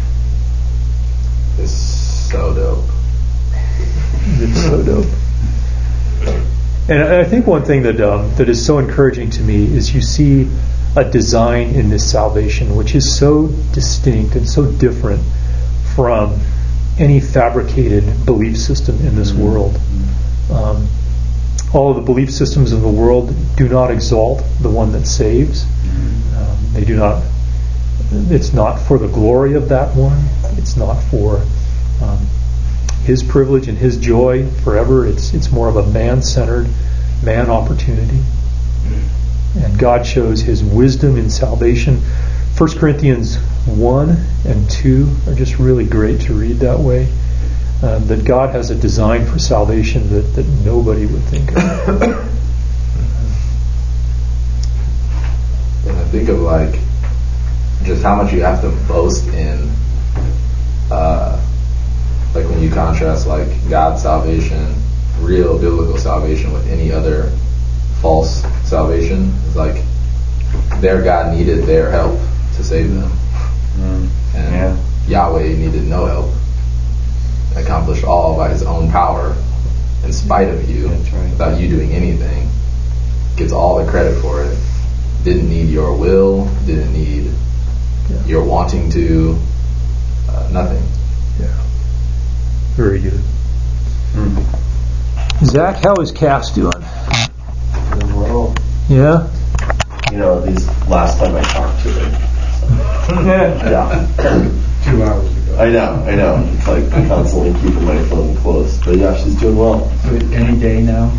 It's so dope. It's so dope. And I think one thing that is so encouraging to me is you see a design in this salvation which is so distinct and so different from any fabricated belief system in this world. All of the belief systems in the world do not exalt the one that saves. They do not. It's not for the glory of that one. It's not for his privilege and his joy forever. It's more of a man-centered, man opportunity. And God shows his wisdom in salvation. 1 Corinthians 1 and 2 are just really great to read that way. That God has a design for salvation that nobody would think of. And I think of like just how much you have to boast in, like when you contrast like God's salvation, real biblical salvation, with any other false salvation. It's like their God needed their help to save them, and Yahweh needed no help. Accomplished all by his own power in spite of you, without you doing anything. Gets all the credit for it. Didn't need your will, didn't need your wanting to, nothing. Yeah. Very good. Zach, how is Cass doing? Doing well. Yeah? You know, these last time I talked to her. So. Yeah. 2 hours ago. I know. It's like I'm constantly keeping my phone close. But yeah, she's doing well. So any day now?